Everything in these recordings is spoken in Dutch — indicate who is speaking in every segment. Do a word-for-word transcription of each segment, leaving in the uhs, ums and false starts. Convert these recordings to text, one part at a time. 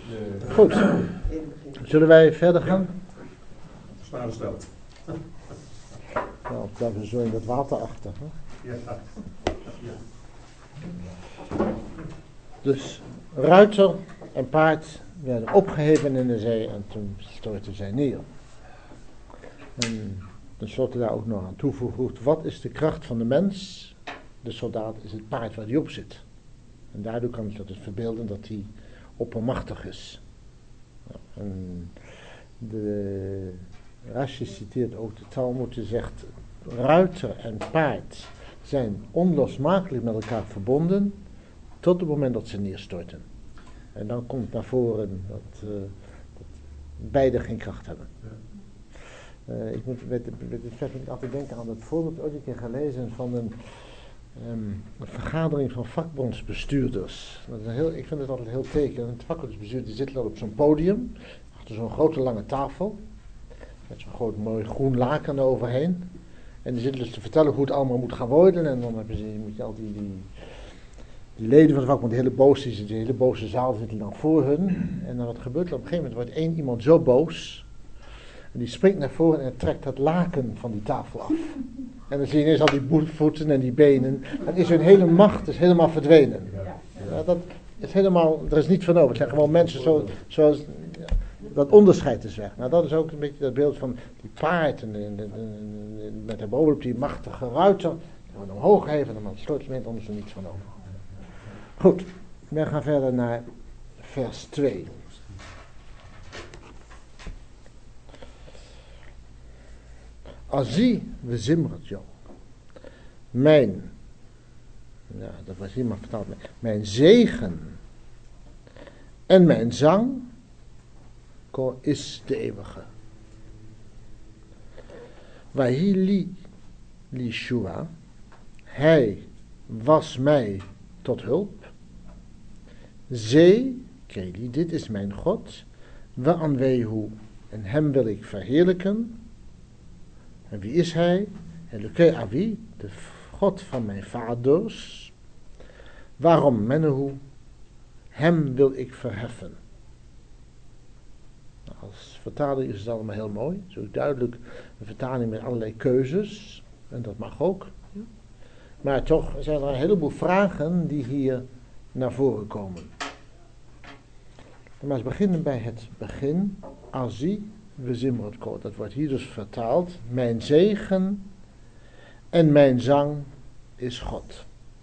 Speaker 1: De... Goed. Zullen wij verder gaan?
Speaker 2: Snare stelt.
Speaker 1: Nou, blijven we zo in dat water achter. Hè?
Speaker 2: Ja. Ja. Dus
Speaker 1: ruiter en paard werden opgeheven in de zee en toen stortten zij neer. En tenslotte daar ook nog aan toegevoegd, wat is de kracht van de mens? De soldaat is het paard waar hij op zit. En daardoor kan je dat verbeelden dat hij oppermachtig is. En de Rashi citeert ook de Talmud, die zegt, ruiter en paard zijn onlosmakelijk met elkaar verbonden tot het moment dat ze neerstorten. En dan komt naar voren dat, uh, dat beide geen kracht hebben. Uh, ik moet met, met het vers moet ik altijd denken aan het voorbeeld dat ik ooit een keer gelezen van een, um, een vergadering van vakbondsbestuurders. Dat is een heel, ik vind het altijd heel teken. Het vakbondsbestuurder zit dan op zo'n podium, achter zo'n grote lange tafel, met zo'n groot mooi groen laken overheen. En die zitten dus te vertellen hoe het allemaal moet gaan worden. En dan hebben ze, moet je al die, die, die leden van de vakbond, de hele boze, die, die hele boze zaal zitten dan voor hun. En dan wat gebeurt er? Op een gegeven moment wordt één iemand zo boos. En die springt naar voren en trekt dat laken van die tafel af. En dan zie je ineens al die voeten en die benen. Dan is hun hele macht is helemaal verdwenen. Ja, dat is helemaal, er is niet van over. Het zijn gewoon mensen zo, zoals, ja, dat onderscheid is weg. Nou, dat is ook een beetje dat beeld van die paard en, en, en, en met daarbovenop die machtige ruiter. Die wordt omhoog geheven en dan sloot men anders er niets van over. Goed, we gaan verder naar vers twee. Azie we zimrat jo. Mijn, ja, dat was hier maar vertaald, mijn zegen en mijn zang is de eeuwige. Wahili li shua, hij was mij tot hulp. Zee, Keli, dit is mijn God. We anwehu, en hem wil ik verheerlijken. En wie is hij? Elokei Avi, de God van mijn vaders. Waarom Menehu? Hem wil ik verheffen. Nou, als vertaling is het allemaal heel mooi. Zo duidelijk een vertaling met allerlei keuzes. En dat mag ook. Maar toch zijn er een heleboel vragen die hier naar voren komen. Maar eens beginnen bij het begin. Azi. We zimrat ko, dat wordt hier dus vertaald. Mijn zegen en mijn zang is God.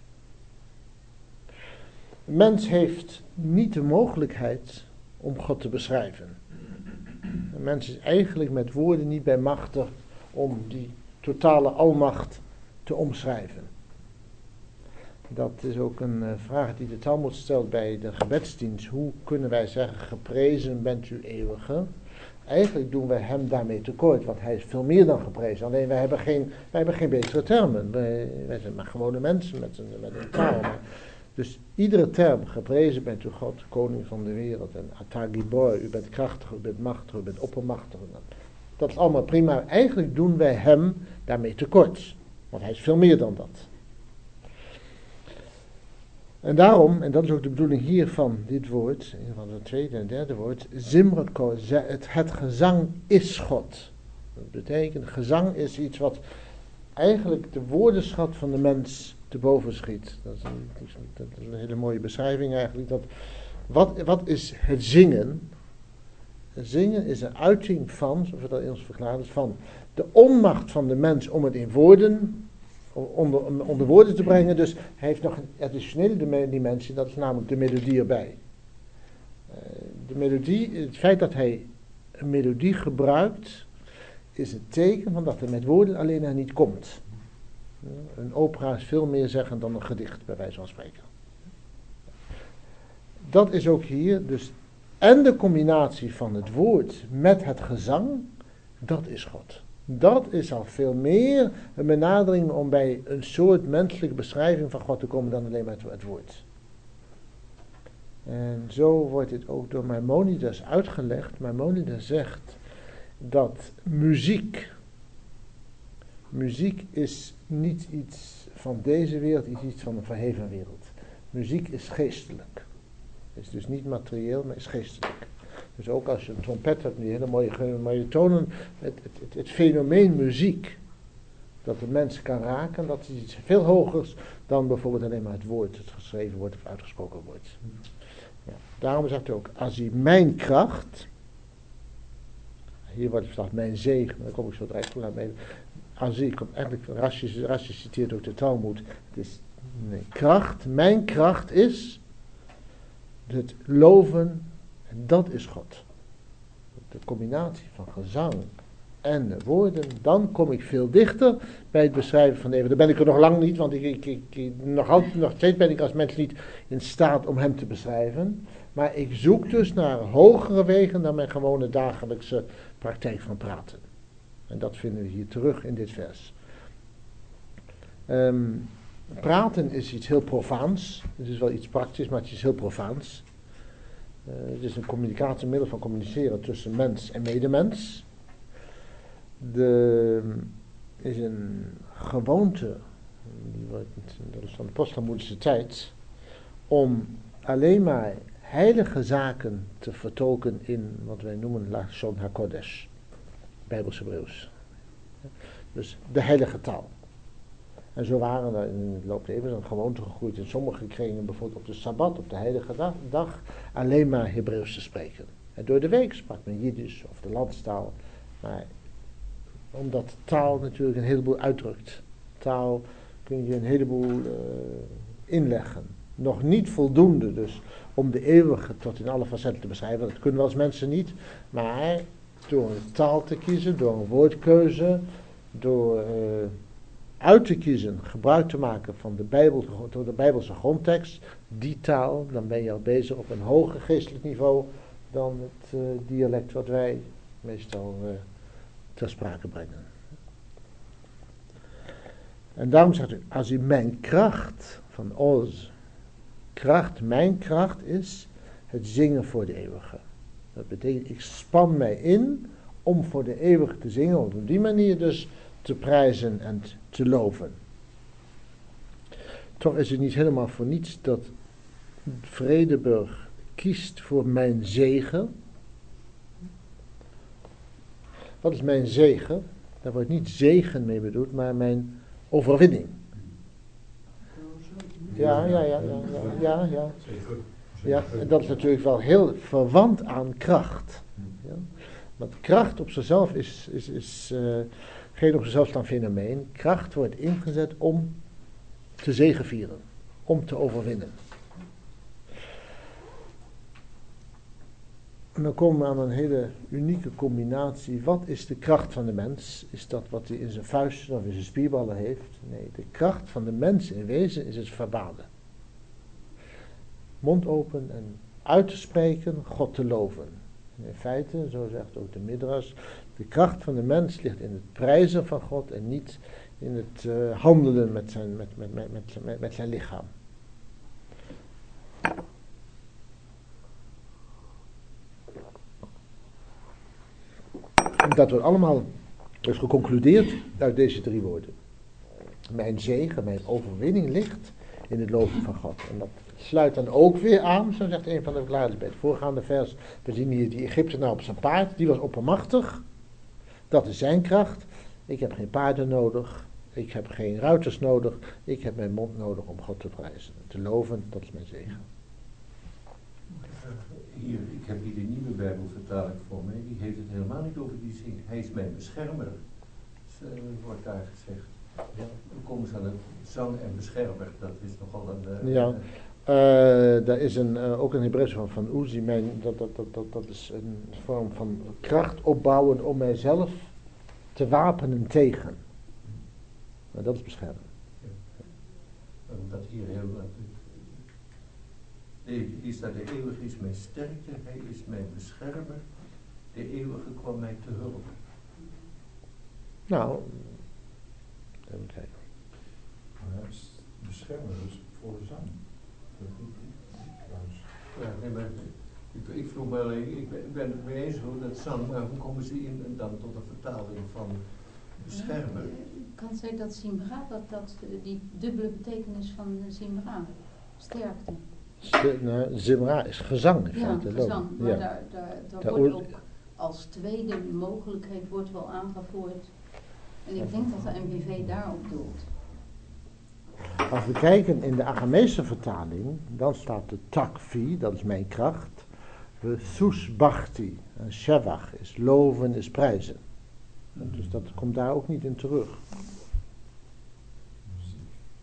Speaker 1: De mens heeft niet de mogelijkheid om God te beschrijven. De mens is eigenlijk met woorden niet bij machtig om die totale almacht te omschrijven. Dat is ook een uh, vraag die de Talmud stelt bij de gebedsdienst. Hoe kunnen wij zeggen, geprezen bent u eeuwige? Eigenlijk doen wij hem daarmee tekort, want hij is veel meer dan geprezen. Alleen wij hebben geen, wij hebben geen betere termen. Wij, wij zijn maar gewone mensen met een, met een taal. Maar, dus iedere term, geprezen bent u God, koning van de wereld. En Atagibor, u bent krachtig, u bent machtig, u bent oppermachtig. Dat is allemaal prima. Eigenlijk doen wij hem daarmee tekort. Want hij is veel meer dan dat. En daarom, en dat is ook de bedoeling hier van dit woord, een van het tweede en derde woord, Zimrat ko, het, het gezang is God. Dat betekent, gezang is iets wat eigenlijk de woordenschat van de mens te boven schiet. Dat is een, dat is een hele mooie beschrijving eigenlijk. Dat, wat, wat is het zingen? Het zingen is een uiting van, zoals we dat in ons verklaren, van de onmacht van de mens om het in woorden Onder, onder woorden te brengen, dus hij heeft nog een additionele dimensie, dat is namelijk de melodie erbij. Uh, de melodie, het feit dat hij een melodie gebruikt, is het teken van dat hij met woorden alleen er niet komt. Uh, een opera is veel meer zeggen dan een gedicht, bij wijze van spreken. Dat is ook hier, dus, en de combinatie van het woord met het gezang, dat is God. Dat is al veel meer een benadering om bij een soort menselijke beschrijving van God te komen dan alleen maar het woord. En zo wordt dit ook door Maimonides uitgelegd. Maimonides zegt dat muziek, muziek is niet iets van deze wereld, is iets van een verheven wereld. Muziek is geestelijk. Is dus niet materieel, maar is geestelijk. Dus ook als je een trompet hebt, die hele mooie, mooie tonen, het, het, het, het fenomeen muziek, dat de mensen kan raken, dat is iets veel hogers dan bijvoorbeeld alleen maar het woord, het geschreven wordt of uitgesproken wordt. Ja, daarom zegt hij ook, als hij mijn kracht, hier wordt het vertaald mijn zegen, daar kom ik zo direct toe naar mee. Als hij, komt eigenlijk, Rashi, Rashi citeert ook de Talmud, het is nee, kracht, mijn kracht is het loven, en dat is God. De combinatie van gezang en woorden, dan kom ik veel dichter bij het beschrijven van Eeuwen. Daar ben ik er nog lang niet, want ik, ik, ik, ik, nog, altijd, nog steeds ben ik als mens niet in staat om hem te beschrijven. Maar ik zoek dus naar hogere wegen dan mijn gewone dagelijkse praktijk van praten. En dat vinden we hier terug in dit vers. Um, praten is iets heel profaans. Het is wel iets praktisch, maar het is heel profaans. Uh, het is een communicatiemiddel van communiceren tussen mens en medemens. Er is een gewoonte, die wordt, dat is van de posttalmoedische tijd, om alleen maar heilige zaken te vertolken in wat wij noemen Lashon HaKodesh, Bijbels Hebreeuws. Dus de heilige taal. En zo waren er in de loop der eeuwen een gewoonte gegroeid in sommige kringen, bijvoorbeeld op de Sabbat, op de heilige dag, dag alleen maar Hebreeuws te spreken. En door de week sprak men Jiddisch of de landstaal, maar omdat taal natuurlijk een heleboel uitdrukt. Taal kun je een heleboel uh, inleggen. Nog niet voldoende dus om de eeuwige tot in alle facetten te beschrijven. Dat kunnen we als mensen niet. Maar door een taal te kiezen, door een woordkeuze, door uh, uit te kiezen, gebruik te maken van de, Bijbel, door de Bijbelse grondtekst, die taal, dan ben je al bezig op een hoger geestelijk niveau dan het uh, dialect wat wij meestal uh, ter sprake brengen. En daarom zegt u, als u mijn kracht van Oz, kracht, mijn kracht is het zingen voor de eeuwige. Dat betekent, ik span mij in om voor de eeuwige te zingen, om op die manier dus te prijzen en te loven. Toch is het niet helemaal voor niets dat Vredeburg kiest voor mijn zegen. Wat is mijn zegen? Daar wordt niet zegen mee bedoeld, maar mijn overwinning. Ja, ja, ja, ja, ja, ja, ja. Ja, en dat is natuurlijk wel heel verwant aan kracht. Ja. Want kracht op zichzelf is, is, is uh, geen op zichzelf staand fenomeen. Kracht wordt ingezet om te zegevieren, om te overwinnen. En dan komen we aan een hele unieke combinatie. Wat is de kracht van de mens? Is dat wat hij in zijn vuisten of in zijn spierballen heeft? Nee, de kracht van de mens in wezen is het verbale. Mond open en uit te spreken, God te loven. En in feite, zo zegt ook de Midrash, de kracht van de mens ligt in het prijzen van God en niet in het uh, handelen met zijn, met, met, met, met, met, met zijn lichaam. En dat wordt allemaal dus geconcludeerd uit deze drie woorden. Mijn zegen, mijn overwinning ligt in het loven van God. En dat sluit dan ook weer aan, zo zegt een van de verklaarders bij het voorgaande vers. We zien hier die Egyptenaar op zijn paard, die was oppermachtig. Dat is zijn kracht. Ik heb geen paarden nodig. Ik heb geen ruiters nodig. Ik heb mijn mond nodig om God te prijzen. Te loven, dat is mijn zegen.
Speaker 3: Hier, ik heb hier de nieuwe Bijbelvertaling voor mij. Die heeft het helemaal niet over die zin. Hij is mijn beschermer. Dus, uh, wordt daar gezegd. Ja, dan komen ze aan het zang en beschermer. Dat is nogal een... Uh,
Speaker 1: ja, uh, daar is een, uh, ook een Hebreeuws van, van Uzi. Mijn, dat, dat, dat, dat, dat is een vorm van kracht opbouwen om mijzelf te wapenen tegen. Maar dat is beschermen.
Speaker 3: Ja. Omdat hier heel... De, hier staat, de eeuwige is mijn sterkte, hij is mijn beschermer. De eeuwige kwam mij te hulp.
Speaker 1: Nou, even kijken.
Speaker 2: Ja, beschermen dus voor de zang.
Speaker 3: Ja, nee, maar ik, ik vroeg wel, ik ben, ik ben het mee eens hoe dat zang, maar hoe komen ze in dan tot een vertaling van beschermen?
Speaker 4: Kan zij dat Simbra, dat, dat die dubbele betekenis van Simbra, sterkte?
Speaker 1: Z- nou, Zimra is gezang in
Speaker 4: Ja,
Speaker 1: feite. loop.
Speaker 4: gezang. Maar
Speaker 1: Ja.
Speaker 4: daar, daar, daar
Speaker 1: Daar
Speaker 4: wordt
Speaker 1: oor-
Speaker 4: ook als tweede mogelijkheid wordt wel aangevoerd. En ik denk dat de M B V daarop doelt.
Speaker 1: Als we kijken in de Aramese vertaling, dan staat de takvi, dat is mijn kracht, de susbachti, en shevach is loven, is prijzen. En dus dat komt daar ook niet in terug.
Speaker 2: Muziek.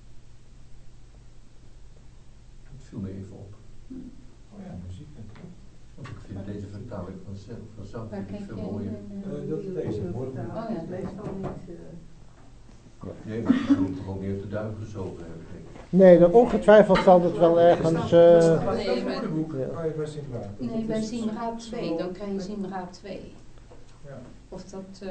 Speaker 3: Het viel me even op.
Speaker 2: Oh ja, muziek en klopt.
Speaker 3: Want ik vind deze vertaling van, zelf, van zang
Speaker 4: Waar
Speaker 3: vind ik
Speaker 4: kijk
Speaker 3: veel
Speaker 4: jij
Speaker 3: mooier.
Speaker 4: in?
Speaker 2: Eh, dat is deze, woorden.
Speaker 4: Oh ja,
Speaker 5: meestal niet. uh,
Speaker 3: Nee, maar ik bedoel toch ook niet uit de duim gezogen hebben, denk ik.
Speaker 1: Nee, dan ongetwijfeld zal het wel ergens... eh,
Speaker 2: Maar
Speaker 4: Nee,
Speaker 2: dat
Speaker 4: maar-
Speaker 2: woordenboek
Speaker 1: Ja.
Speaker 2: kan je bij Simra.
Speaker 4: Nee, bij Simra twee, dan krijg je Simra twee.
Speaker 2: Ja.
Speaker 4: Of dat... eh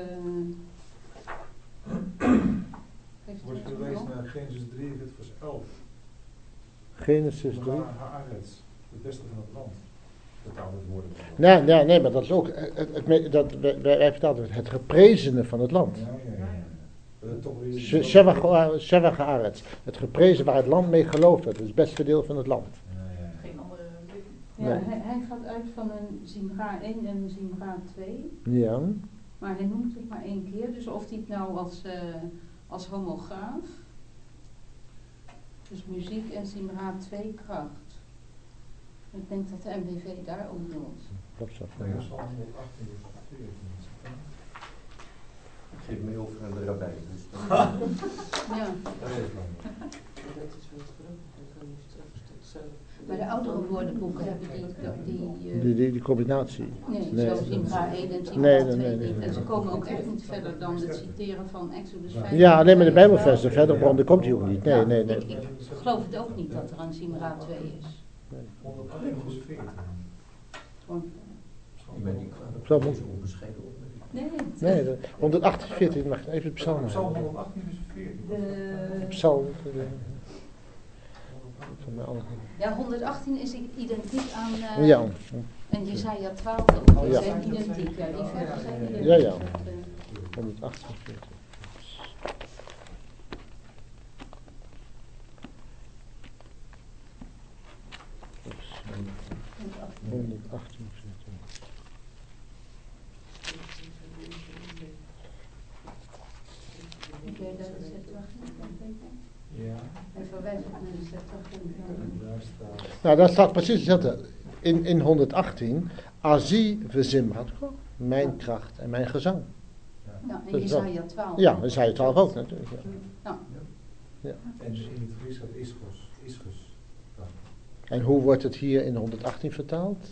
Speaker 4: heeft
Speaker 2: Wordt
Speaker 4: dat
Speaker 2: gelezen
Speaker 4: nog?
Speaker 2: naar Genesis drie, vers elf.
Speaker 1: Genesis drie.
Speaker 2: Haaretz, het beste van het land. Vertaal het woordenboek.
Speaker 1: Nee, nee, nee, maar dat is ook... Het, het, het, dat, wij, wij vertalen het, het geprezene van het land.
Speaker 2: Ja, ja, ja. Dat is toch weer-
Speaker 1: She- Shevach Shevach Haaretz. Het geprezen waar het land mee gelooft werd. Het is het beste deel van het land.
Speaker 2: Ja, ja.
Speaker 5: Geen andere blik.
Speaker 4: Ja,
Speaker 1: Nee.
Speaker 4: hij, hij gaat uit van een Simra één en een Simra twee.
Speaker 1: Ja.
Speaker 4: Maar hij noemt het maar één keer. Dus of hij het nou als, eh, als homograaf. Dus muziek en Simra twee kracht. Ik denk dat de M B V daar ook doelt.
Speaker 1: Dat zou
Speaker 2: Nou ja, Psalm honderdachttien, vers veertien.
Speaker 3: Ik geef me over aan de rabbijn. Dus dan-
Speaker 4: Ja,
Speaker 2: Dat is lang.
Speaker 5: Dat is wel terug. Dan kan je straks tot zelf.
Speaker 4: maar de oudere woordenboeken hebben die, die, eh,
Speaker 1: Die, die, die combinatie.
Speaker 4: nee,
Speaker 1: Nee.
Speaker 4: zoals Simra één en Simra
Speaker 1: Nee,
Speaker 4: twee
Speaker 1: nee, nee,
Speaker 4: niet.
Speaker 1: nee.
Speaker 4: En ze komen ook echt niet verder dan het citeren van Exodus vijf.
Speaker 1: Ja, alleen maar de Bijbelversen. Verder komt hij ook niet. Nee, nee, nee.
Speaker 4: Ik, ik geloof het ook niet dat er een Simra twee is.
Speaker 2: honderdachttien, vers veertien.
Speaker 4: Gewoon-
Speaker 3: Ik ben niet kwaad.
Speaker 1: Zo
Speaker 3: op
Speaker 1: moet-
Speaker 3: deze onbescheiden opmerking.
Speaker 4: Nee,
Speaker 1: Nee, de honderdachtenveertien, mag ik even het psalm
Speaker 2: Psalm
Speaker 1: hebben.
Speaker 2: honderdachttien, vers veertien.
Speaker 4: de,
Speaker 1: Psalm. eh, van mij alle-
Speaker 4: ja, honderdachttien is i- identiek aan eh,
Speaker 1: Ja,
Speaker 4: en Jesaja twaalf ook. Die
Speaker 1: Ja.
Speaker 4: zijn identiek, ja, die versen zijn identiek.
Speaker 1: Ja, ja.
Speaker 4: Dat, eh,
Speaker 1: honderdachtenveertien. honderdachtenveertien.
Speaker 4: Heb jij daar de Septuagint van, Peter?
Speaker 2: Ja,
Speaker 4: Hij verwijst ook naar de Septuagint van.
Speaker 2: daar staat.
Speaker 1: Nou, daar staat precies hetzelfde. In, in honderdachttien, Azi vezimratko, mijn kracht en mijn gezang.
Speaker 4: Ja, en
Speaker 1: Dat is wel-
Speaker 4: Jesaja twaalf.
Speaker 1: Ja, dat zei je twaalf ook natuurlijk. Ja.
Speaker 4: Ja.
Speaker 1: Ja.
Speaker 2: En in het Grieks staat ischos. Ischus.
Speaker 1: En hoe wordt het hier in honderdachttien vertaald?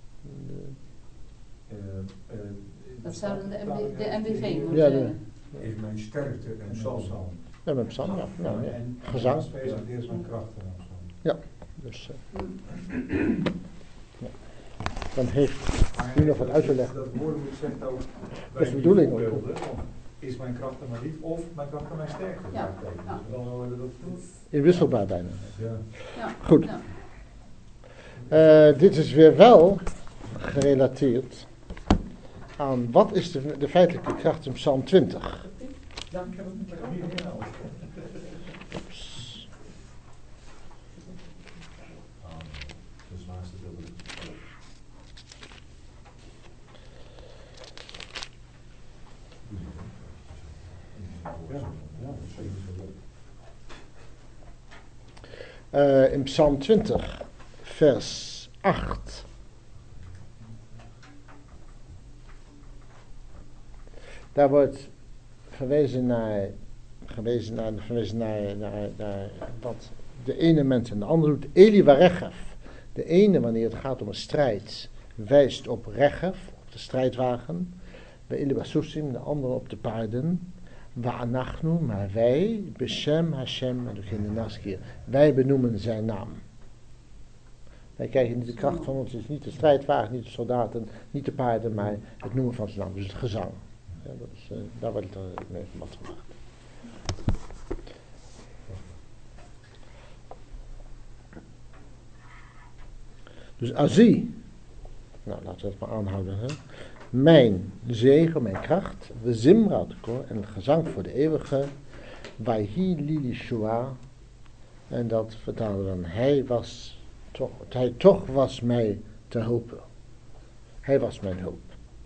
Speaker 2: Eh, eh,
Speaker 4: Dat zouden de,
Speaker 2: staat-
Speaker 4: M B, de M B V
Speaker 2: Ja,
Speaker 4: moeten
Speaker 1: Ja,
Speaker 4: zeggen.
Speaker 6: Is mijn sterkte en
Speaker 2: en
Speaker 6: psalm.
Speaker 2: psalm.
Speaker 1: Ja, met psalm, ja. Nou, ja.
Speaker 2: En
Speaker 1: Gezang.
Speaker 2: specificeert is mijn krachten en psalm.
Speaker 1: Dus
Speaker 4: Hm.
Speaker 1: eh, ja. Dan heeft
Speaker 2: Maar
Speaker 1: nu nog wat uit te leggen.
Speaker 2: Dat woordenboek zegt ook.
Speaker 1: Dat is de bedoeling ook.
Speaker 2: voorbeelden van, is mijn kracht en mijn lief of mijn kracht en mijn sterkte.
Speaker 4: Ja,
Speaker 2: vraagteken.
Speaker 4: ja.
Speaker 2: Dus dan worden dat.
Speaker 1: inwisselbaar bijna.
Speaker 2: Ja.
Speaker 4: Ja.
Speaker 1: Goed.
Speaker 4: Ja.
Speaker 1: Eh, dit is weer wel gerelateerd aan wat is de, de feitelijke kracht in Psalm twintig.
Speaker 2: Ja, ik heb het niet meer gedaan.
Speaker 1: Oeps.
Speaker 2: Dat is het laatste deel. Ja, ja, dat is zeker zo.
Speaker 1: Eh, in Psalm twintig, vers acht. Daar wordt verwezen naar, verwezen naar, verwezen naar, naar, naar wat de ene mens en de andere doet. Eli Waregef. De ene, wanneer het gaat om een strijd, wijst op Regef, op de strijdwagen. Bij Eli Basusim, de andere op de paarden. Wa'anachnu, maar wij, Beshem Hashem, en ook in de Naskir, wij benoemen zijn naam. Wij krijgen niet de kracht van ons, het is niet de strijdwagen, niet de soldaten, niet de paarden, maar het noemen van zijn naam, dus het gezang. Ja, dat is, uh, daar wordt het uh, mee wat gemaakt. Dus Azi, nou laten we het maar aanhouden, hè. Mijn zegen, mijn kracht, we zimratkor en het gezang voor de eeuwige, Vayhi Lili Shua, en dat vertalen we dan, hij was Toch, hij toch was mij te hulpen. Hij was mijn hulp.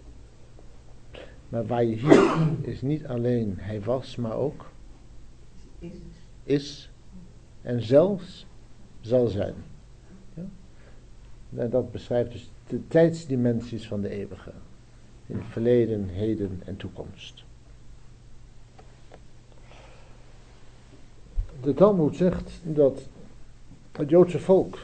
Speaker 1: Maar waar je hier is niet alleen hij was, maar ook
Speaker 5: Is.
Speaker 1: is en zelfs zal zijn. Ja? En dat beschrijft dus de tijdsdimensies van de eeuwige. In het verleden, heden en toekomst. De Talmud zegt dat het Joodse volk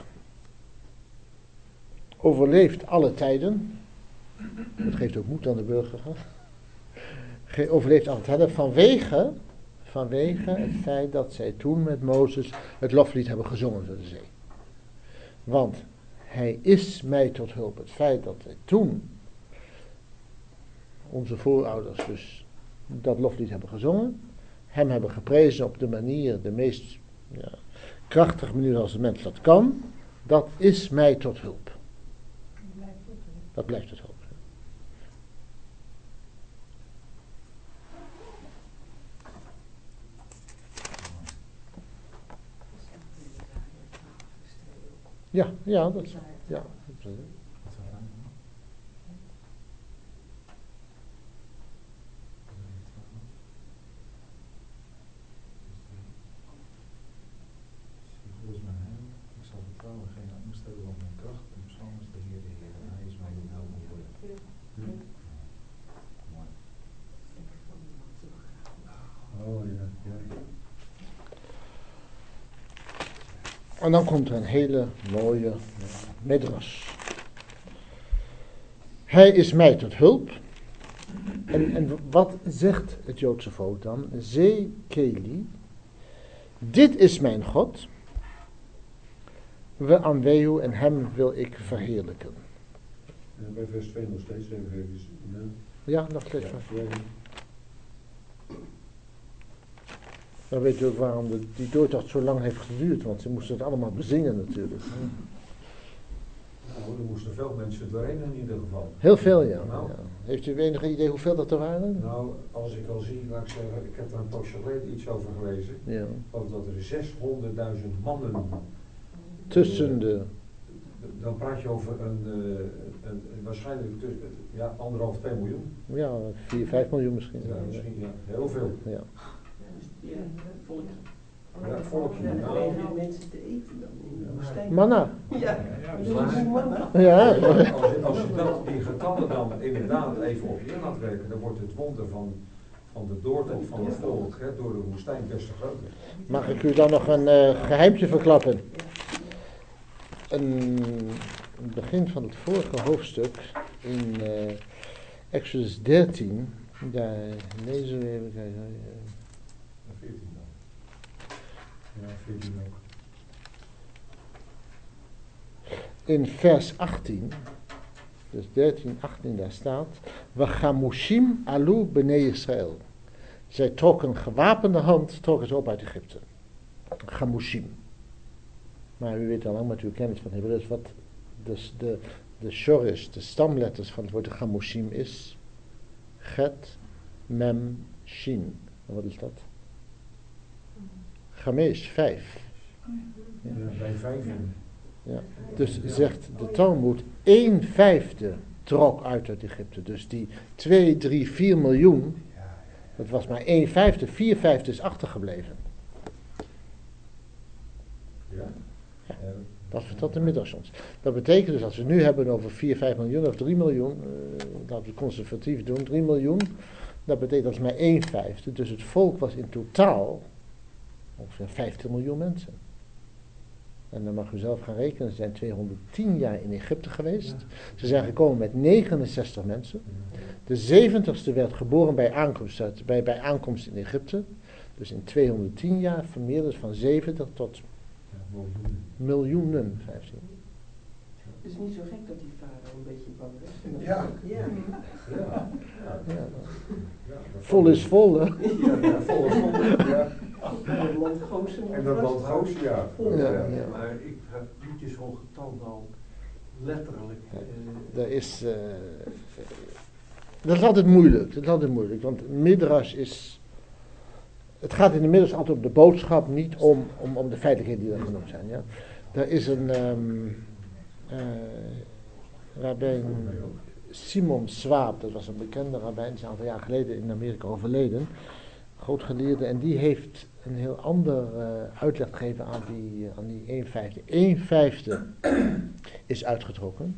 Speaker 1: overleeft alle tijden. Dat geeft ook moed aan de burger. Ge- overleeft alle tijden vanwege, vanwege het feit dat zij toen met Mozes het loflied hebben gezongen door de zee. Want hij is mij tot hulp. Het feit dat wij toen, onze voorouders dus, dat loflied hebben gezongen, hem hebben geprezen op de manier, de meest ja, krachtige manier als een mens dat kan, dat is mij tot hulp. Dat blijft tot hulp. Ja, ja, dat is, ja.
Speaker 2: Wat zou dat nou? Zie, is mijn heil. Ik zal vertrouwen, geen angst hebben op mijn kracht. En psalm is de Heer, de Heer. En hij is mij die helpen worden. Hm? Mooi. Oh ja, ja.
Speaker 1: En dan komt er een hele mooie midrash. Hij is mij tot hulp. En, en wat zegt het Joodse volk dan? Zekeli. Dit is mijn God. We aanweeuw en hem wil ik verheerlijken.
Speaker 6: En bij vers twee nog steeds even eventjes. Ja.
Speaker 1: Ja, nog steeds.
Speaker 6: Ja, ja.
Speaker 1: Dan weet je ook waarom de, die doortocht zo lang heeft geduurd. Want ze moesten het allemaal bezingen natuurlijk.
Speaker 6: Nou, er moesten veel mensen doorheen in ieder geval.
Speaker 1: Heel veel, ja.
Speaker 6: Nou.
Speaker 1: ja. Heeft u enige idee hoeveel dat er waren?
Speaker 6: Nou, als ik al zie, laat ik zeggen, ik heb daar een poosje geleden iets over gelezen.
Speaker 1: Ja.
Speaker 6: Of dat er zeshonderdduizend mannen.
Speaker 1: Tussen de...
Speaker 6: Dan praat je over een, uh, een, een waarschijnlijk tussen, ja, anderhalf, twee miljoen.
Speaker 1: Ja, vier, vijf miljoen misschien.
Speaker 6: Ja, misschien ja, heel veel.
Speaker 1: Ja.
Speaker 5: Ja, volkje.
Speaker 6: Ja, volkje.
Speaker 5: Ja, dan
Speaker 6: Nou.
Speaker 5: kregen die mensen te eten dan in de woestijn.
Speaker 1: Manna.
Speaker 5: Ja,
Speaker 2: Ja,
Speaker 5: dat is een manna.
Speaker 1: Ja.
Speaker 6: Als je, als je dat, die getallen dan inderdaad even op je in laat werken, dan wordt het wonder van, van de doortocht van het volk hè, door de woestijn des te groter.
Speaker 1: Mag ik u dan nog een uh, geheimtje verklappen? Een, het begin van het vorige hoofdstuk in uh, Exodus dertien, daar lezen we even kijken.
Speaker 6: veertien dan. Ja, veertien ook.
Speaker 1: In vers achttien, dus dertien, achttien, daar staat: Wachamushim alu bnei Israël. Zij trokken gewapende hand, trokken ze op uit Egypte. Chamushim. Maar u weet al lang met uw kennis van Hebreeuws wat dus de, de shorish, de stamletters van het woord chamushim is. Get, mem, shin. En wat is dat? Chamesh, vijf.
Speaker 6: Ja, bij vijven.
Speaker 1: Ja. Dus zegt de Talmud, één vijfde trok uit uit Egypte. Dus die twee, drie, vier miljoen, dat was maar één vijfde, vier vijfde is achtergebleven.
Speaker 6: Ja.
Speaker 1: Ja. Dat vertelt de middels ons. Dat betekent dus als we nu hebben over vier, vijf miljoen of drie miljoen, uh, laten we conservatief doen, drie miljoen, dat betekent dat is maar één vijfde. Dus het volk was in totaal ongeveer vijftig miljoen mensen. En dan mag u zelf gaan rekenen, ze zijn tweehonderdtien jaar in Egypte geweest. Ze zijn gekomen met negenenzestig mensen. De zeventigste werd geboren bij aankomst, uit, bij, bij aankomst in Egypte. Dus in tweehonderdtien jaar vermeerderd van zeventig tot
Speaker 6: Ja, miljoenen.
Speaker 1: miljoenen, vijftien.
Speaker 5: Het is niet zo gek dat die vader een beetje bang is.
Speaker 6: Ja.
Speaker 5: Ja.
Speaker 6: Ja. Ja.
Speaker 1: Ja.
Speaker 6: Ja, dat
Speaker 1: Vol is vol, hè?
Speaker 6: Ja, ja, vol is vol. Ja.
Speaker 5: En dat land Goosen.
Speaker 6: En dat land Goos, ja.
Speaker 1: Ja,
Speaker 6: Ja.
Speaker 1: ja.
Speaker 3: Maar ik heb niet zo'n getal nou letterlijk. eh,
Speaker 1: Dat is, uh, dat is altijd moeilijk, dat is altijd moeilijk, want midrash is, het gaat in de midrash altijd om de boodschap, niet om, om, om de feitelijkheden die er genoemd zijn, ja. Er is een um, uh, rabbijn Simon Swaab, dat was een bekende rabbijn, die is een aantal jaar geleden in Amerika overleden, groot geleerde, en die heeft een heel ander uh, uitleg gegeven aan die, uh, aan die een vijfde. een vijfde is uitgetrokken.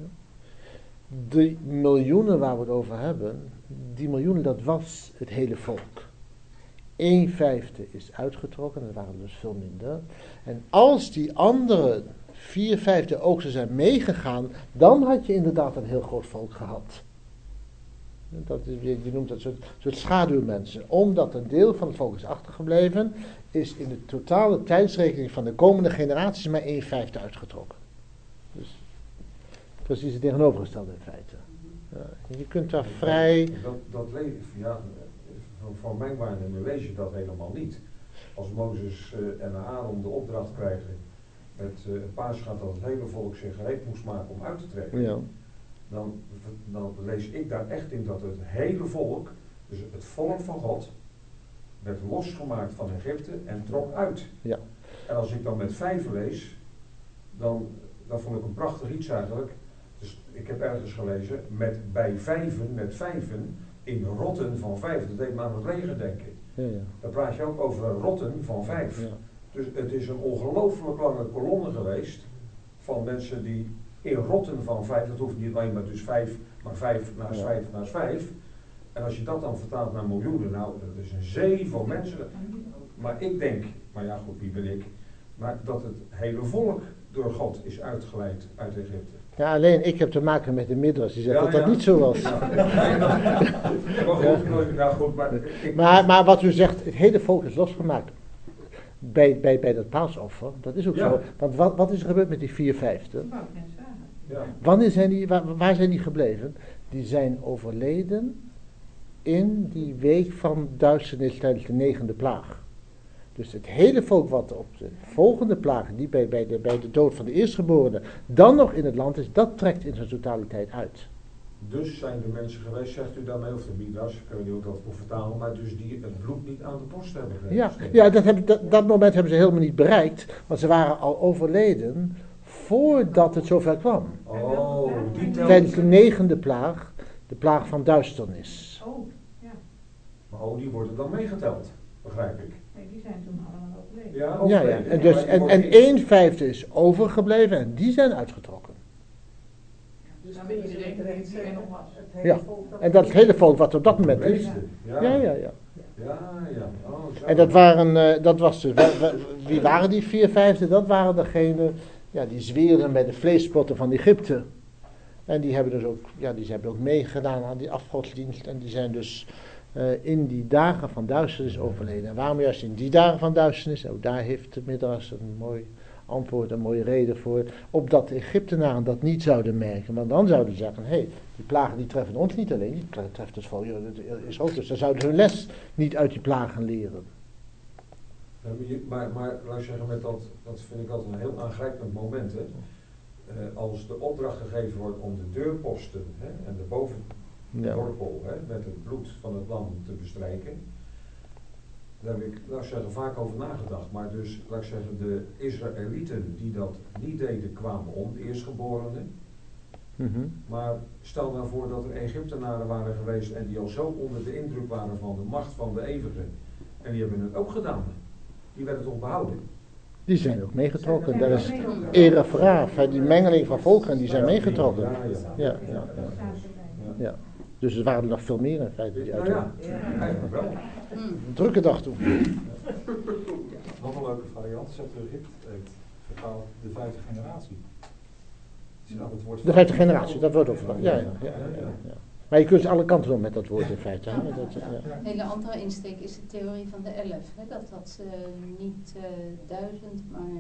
Speaker 1: De miljoenen waar we het over hebben, die miljoenen, dat was het hele volk. een vijfde is uitgetrokken, dat waren dus veel minder. En als die andere vier vijfde ook zo zijn meegegaan, dan had je inderdaad een heel groot volk gehad. Dat is, je, je noemt dat soort, soort schaduwmensen. Omdat een deel van het volk is achtergebleven, is in de totale tijdsrekening van de komende generaties maar een vijfde uitgetrokken. Dus precies het tegenovergestelde in feite. Ja, je kunt daar vrij...
Speaker 6: Dat, dat le- ja, van, van mijn waarneming lees je dat helemaal niet. Als Mozes uh, en Aaron de opdracht krijgen met uh, het paasgaat dat het hele volk zich gereed moest maken om uit te trekken.
Speaker 1: Ja.
Speaker 6: Dan, dan lees ik daar echt in dat het hele volk, dus het volk van God, werd losgemaakt van Egypte en trok uit.
Speaker 1: Ja.
Speaker 6: En als ik dan met vijven lees, dan, dan vond ik een prachtig iets eigenlijk. Dus ik heb ergens gelezen, met bij vijven, met vijven, in rotten van vijf. Dat deed me aan het leger denken.
Speaker 1: Ja, ja.
Speaker 6: Dan praat je ook over een rotten van vijf.
Speaker 1: Ja.
Speaker 6: Dus het is een ongelooflijk lange kolonne geweest van mensen die in rotten van vijf, dat hoeft niet alleen maar dus vijf, maar vijf naast
Speaker 1: Ja.
Speaker 6: vijf naast vijf. En als je dat dan vertaalt naar miljoenen, nou dat is een zee van mensen. Maar ik denk, maar ja goed, wie ben ik, maar dat het hele volk door God is uitgeleid uit Egypte.
Speaker 1: Ja, alleen ik heb te maken met de Midrash, die zegt
Speaker 6: Ja,
Speaker 1: dat dat
Speaker 6: ja.
Speaker 1: niet zo was.
Speaker 6: Ja, ja, maar goed, ja, goed, maar ik,
Speaker 1: Maar, maar wat u zegt, het hele volk is losgemaakt bij, bij, bij dat paasoffer, dat is ook
Speaker 6: Ja.
Speaker 1: zo. Want wat, wat is er gebeurd met die vier vijfde?
Speaker 6: ja.
Speaker 1: Wanneer zijn die, waar, waar zijn die gebleven? Die zijn overleden in die week van duisternis tijdens de negende plaag. Dus het hele volk wat op de volgende plaag, die bij, bij, de, bij de dood van de eerstgeborene, dan nog in het land is, dat trekt in zijn totaliteit uit.
Speaker 6: Dus zijn er mensen geweest, zegt u daarmee, of de Midrash, ik weet niet hoe ik dat moet vertalen, maar dus die het bloed niet aan de borst hebben gegeven.
Speaker 1: Ja, ja dat, heb, dat, dat moment hebben ze helemaal niet bereikt, want ze waren al overleden voordat het zover kwam.
Speaker 6: Oh, die telt.
Speaker 1: Tijdens de negende plaag, de plaag van duisternis.
Speaker 5: Oh, ja.
Speaker 6: Maar oh, die worden dan meegeteld, begrijp ik.
Speaker 5: Nee, die zijn toen allemaal overleden.
Speaker 6: Ja,
Speaker 1: Ja,
Speaker 6: overleden,
Speaker 1: ja. En,
Speaker 6: maar
Speaker 1: dus,
Speaker 6: die
Speaker 1: en,
Speaker 6: worden
Speaker 1: en
Speaker 6: niet-
Speaker 1: een vijfde is overgebleven en die zijn uitgetrokken.
Speaker 5: Dus dan ben je iedereen die er nog was.
Speaker 1: Ja, en dat het hele volk wat op dat moment is.
Speaker 6: Leefde, ja.
Speaker 1: Ja, ja, ja.
Speaker 6: Ja, ja. Oh, zo.
Speaker 1: En dat waren, uh, dat was dus, wa- wa- wie waren die vier vijfde? Dat waren degenen, ja, die zweerden met de vleespotten van Egypte. En die hebben dus ook, ja, die hebben ook meegedaan aan die afgodsdienst. En die zijn dus uh, in die dagen van duisternis overleden. En waarom juist in die dagen van duisternis? Ook daar heeft de Midrash een mooi antwoord, een mooie reden voor. Opdat de Egyptenaren dat niet zouden merken. Want dan zouden ze zeggen, hé, hey, die plagen die treffen ons niet alleen, die treffen het volk is ook. Dus ze zouden hun les niet uit die plagen leren.
Speaker 6: Ja, maar, je- maar, maar laat ik zeggen, met dat, dat vind ik altijd een heel aangrijpend moment. Hè. Uh, als de opdracht gegeven wordt om de deurposten hè, en de
Speaker 1: Ja.
Speaker 6: bovendorpel hè, met het bloed van het lam te bestrijken. Daar heb ik, laat ik zeggen, vaak over nagedacht. Maar dus, laat ik zeggen, de Israëlieten die dat niet deden, kwamen om, de eerstgeborenen.
Speaker 1: Mm-hmm.
Speaker 6: Maar stel nou voor dat er Egyptenaren waren geweest en die al zo onder de indruk waren van de macht van de eeuwige. En die hebben het ook gedaan. Die werden toch behouden.
Speaker 1: Die zijn ook meegetrokken. Daar is Erefraaf, hè, die mengeling van volkeren, die zijn meegetrokken.
Speaker 6: Ja, ja.
Speaker 1: Ja, ja, ja. Ja. Dus er waren er nog veel meer in feite die
Speaker 6: Nou
Speaker 1: uit
Speaker 6: ja, eigenlijk wel.
Speaker 1: een drukke dag toe.
Speaker 2: Nog een leuke variant, Septuagint heeft vertaald de vijfde generatie. Zie je nou het woord
Speaker 1: De vijfde generatie, dat wordt overal. Ja, ja, ja, ja, ja. Maar je kunt alle kanten op met dat woord in feite. Hè? Dat, ja.
Speaker 4: Een hele andere insteek is de theorie van de elf. Hè? Dat dat uh, niet uh, duizend, maar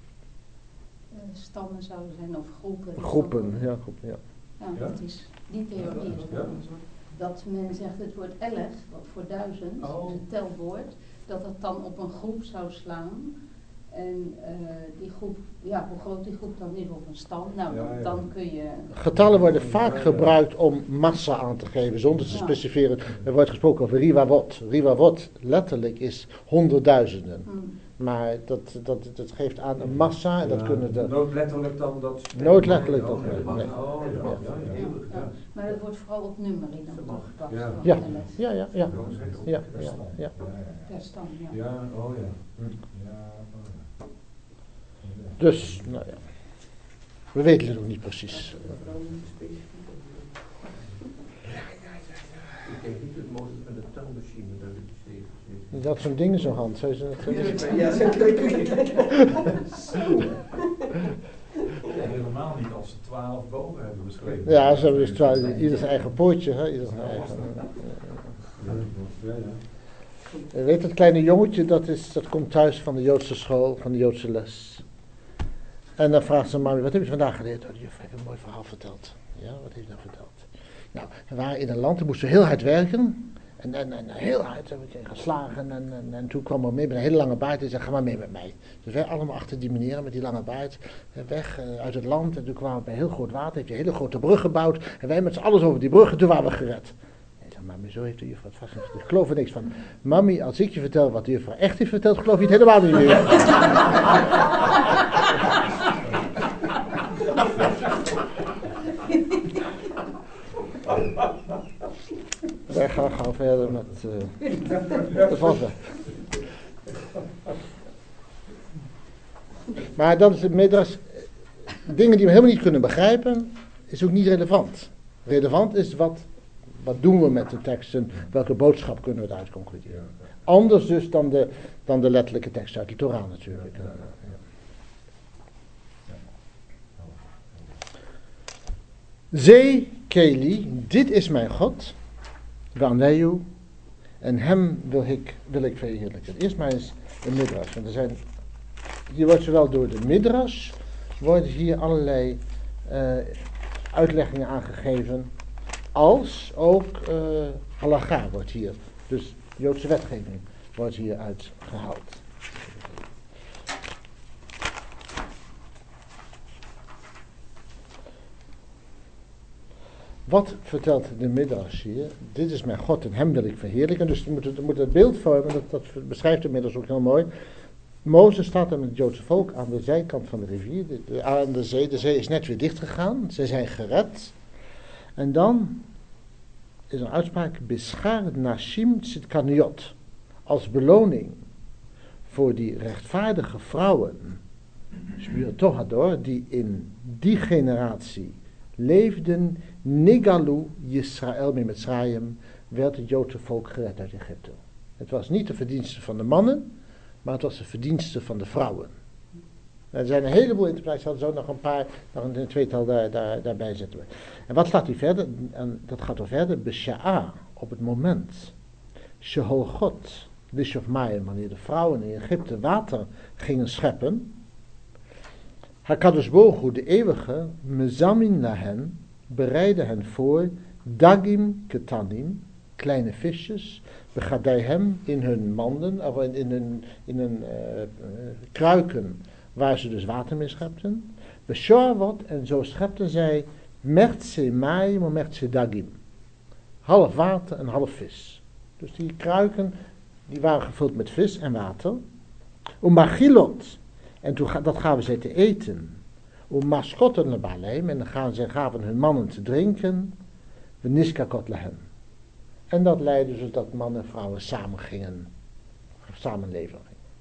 Speaker 4: uh, stammen zouden zijn of groepen.
Speaker 1: Groepen, ja, groepen, ja.
Speaker 4: Ja, dat is die theorie. Is
Speaker 6: Ja.
Speaker 4: dat. Dat men zegt het woord elf, wat voor duizend,
Speaker 2: Oh.
Speaker 4: dus het telwoord, dat dat dan op een groep zou slaan. En uh, die groep, ja, hoe groot die groep dan is, of een stam, nou,
Speaker 6: Ja, ja.
Speaker 4: dan kun je...
Speaker 1: Getallen worden vaak gebruikt om massa aan te geven, zonder te
Speaker 4: Ja.
Speaker 1: specificeren. Er wordt gesproken over riwawot. Riwawot letterlijk is honderdduizenden.
Speaker 4: Hmm.
Speaker 1: Maar dat, dat, dat geeft aan een massa en dat
Speaker 6: Ja,
Speaker 1: kunnen de...
Speaker 6: Nooit letterlijk dan dat...
Speaker 1: Nooit letterlijk
Speaker 6: Oh,
Speaker 1: dat,
Speaker 6: nee.
Speaker 1: nee.
Speaker 6: Oh, ja, ja, ja.
Speaker 4: Ja, ja. Maar dat wordt vooral op nummering dan
Speaker 3: Dat mag.
Speaker 4: toegepast.
Speaker 6: Ja.
Speaker 4: van
Speaker 1: Ja.
Speaker 4: elf.
Speaker 1: Ja, ja, ja. Ja, ja, ja.
Speaker 6: Ja,
Speaker 4: Per stam, ja.
Speaker 6: ja, oh ja. Hm.
Speaker 2: Ja, oh ja.
Speaker 1: Dus, nou ja. We weten het ook niet precies.
Speaker 3: Ik denk niet dat Mozes met een telmachine naar de zee gezeten.
Speaker 1: Je had zo'n ding in zijn hand. Zou je ze-
Speaker 5: Ja,
Speaker 2: Helemaal niet als ze twaalf bogen hebben beschreven.
Speaker 1: Ja, ze hebben dus twa- ieder zijn eigen poortje. Hè? Ieder zijn eigen,
Speaker 6: Ja, ja.
Speaker 1: Je weet dat kleine jongetje, dat, is, dat komt thuis van de Joodse school, van de Joodse les. En dan vraagt ze mami, wat heb je vandaag geleerd? Oh, de juf heeft een mooi verhaal verteld. Ja, wat heeft hij nou verteld? Nou, we waren in een land, we moesten heel hard werken. En, en, en heel hard hebben we geslagen. En, en, en toen kwam er mee met een hele lange baard en zei, ga maar mee met mij. Dus wij allemaal achter die meneer met die lange baard weg uh, uit het land. En toen kwamen we bij heel groot water, heeft hij een hele grote brug gebouwd. En wij met z'n allen over die brug en toen waren we gered. Mami, zo heeft de juffrouw het vast niet verteld. Ik geloof er niks van. Mami, als ik je vertel wat de juffrouw echt heeft verteld, geloof je het helemaal niet meer. Wij gaan, gaan verder met... Uh, dat was het. Maar dat is het middags. Dingen die we helemaal niet kunnen begrijpen, is ook niet relevant. Relevant is wat... Wat doen we met de teksten? Welke boodschap kunnen we eruit concluderen? Anders dus dan de, dan de letterlijke tekst uit de Torah natuurlijk. Zee Keli, dit is mijn God, Waneu, en hem wil ik, wil ik verheerlijken. Eerst maar eens een midrash, want er zijn, hier wordt zowel door de midrash, worden hier allerlei uh, uitleggingen aangegeven, als ook uh, halacha wordt hier, dus Joodse wetgeving wordt hier uitgehaald. Wat vertelt de midrash hier? Dit is mijn God en hem wil ik verheerlijken. Dus je moet het, moet het beeld vormen, dat, dat beschrijft de midrash ook heel mooi. Mozes staat er met het Joodse volk aan de zijkant van de rivier, de, de, aan de zee. De zee is net weer dichtgegaan, ze zijn gered. En dan is een uitspraak, Beschar Nashim Tzidkaniot, als beloning voor die rechtvaardige vrouwen, Shmir Tohador, die in die generatie leefden, Nigalu Yisrael met Mitzrayim, werd het Joodse volk gered uit Egypte. Het was niet de verdienste van de mannen, maar het was de verdienste van de vrouwen. Er zijn een heleboel interpretaties, hadden zo nog een paar, nog een tweetal daar, daar, daarbij zetten we. En wat staat hier verder? En dat gaat er verder. Besha'a, op het moment. Sheholgot, Lishof Mayim, wanneer de vrouwen in Egypte water gingen scheppen. Hakadosh Baruch Hu, de eeuwige, mezamin lahen, bereidde hen voor, dagim ketanim, kleine visjes, begadeihem in hun manden, of in, in hun, in hun uh, uh, kruiken, waar ze dus water mee schepten. Beshoavot, en zo schepten zij mertse maim en mertse dagim. Half water en half vis. Dus die kruiken, die waren gevuld met vis en water. Umachilot, en toen, dat gaven zij te eten. Umaskotten lebaleim, en dan gaan zij, gaven hun mannen te drinken. Veniskakot lehem. En dat leidde dus dat mannen en vrouwen samen gingen, samenleven.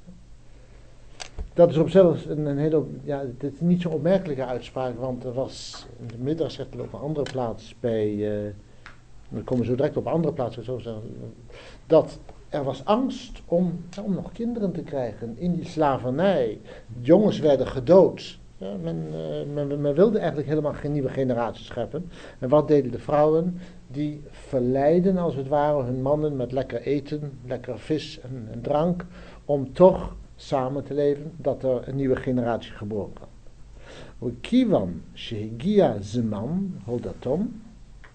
Speaker 1: Dat is op zichzelf een, een hele, ja, dit is niet zo'n opmerkelijke uitspraak, want er was, in de middag zegt er op een andere plaats bij, uh, we komen zo direct op een andere plaats, zo zeggen, dat er was angst om, ja, om nog kinderen te krijgen in die slavernij. Jongens werden gedood. Ja, men, uh, men, men wilde eigenlijk helemaal geen nieuwe generatie scheppen. En wat deden de vrouwen? Die verleiden als het ware hun mannen met lekker eten, lekker vis en, en drank, om toch samen te leven, dat er een nieuwe generatie geboren kan. Kivan shehigia zeman holdatom.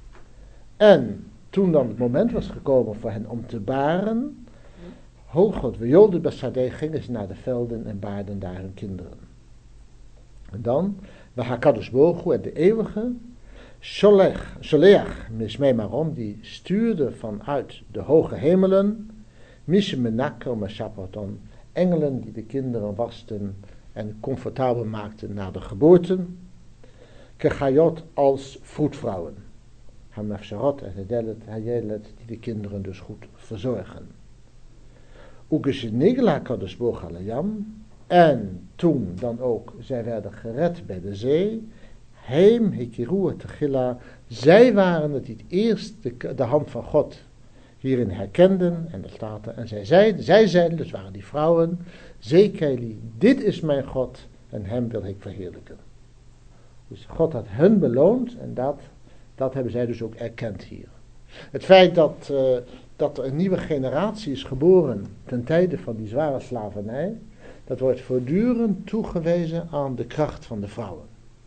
Speaker 1: En toen dan het moment was gekomen voor hen om te baren, Holgod Wejolde Basadeh, gingen ze naar de velden en baarden daar hun kinderen. En dan, we Hakadosh Baruch Hu, en de eeuwige, Sholech, Sholeach Mismei Marom, die stuurde vanuit de hoge hemelen, Mishe Menaker Mashapaton, engelen die de kinderen wasten en comfortabel maakten na de geboorte. Kechayot als vroedvrouwen. Hamafsharot en Hayelet die de kinderen dus goed verzorgen. Ugeshenigla kadosh boch alayam. En toen dan ook, zij werden gered bij de zee. Heim hekiru tegilla. Zij waren het die het eerst de, de hand van God hierin herkenden. En er staat er, en zij zeiden, zij zeiden, dus waren die vrouwen. Zekeli, dit is mijn God en hem wil ik verheerlijken. Dus God had hen beloond en dat, dat hebben zij dus ook erkend hier. Het feit dat, uh, dat er een nieuwe generatie is geboren ten tijde van die zware slavernij, dat wordt voortdurend toegewezen aan de kracht van de vrouwen.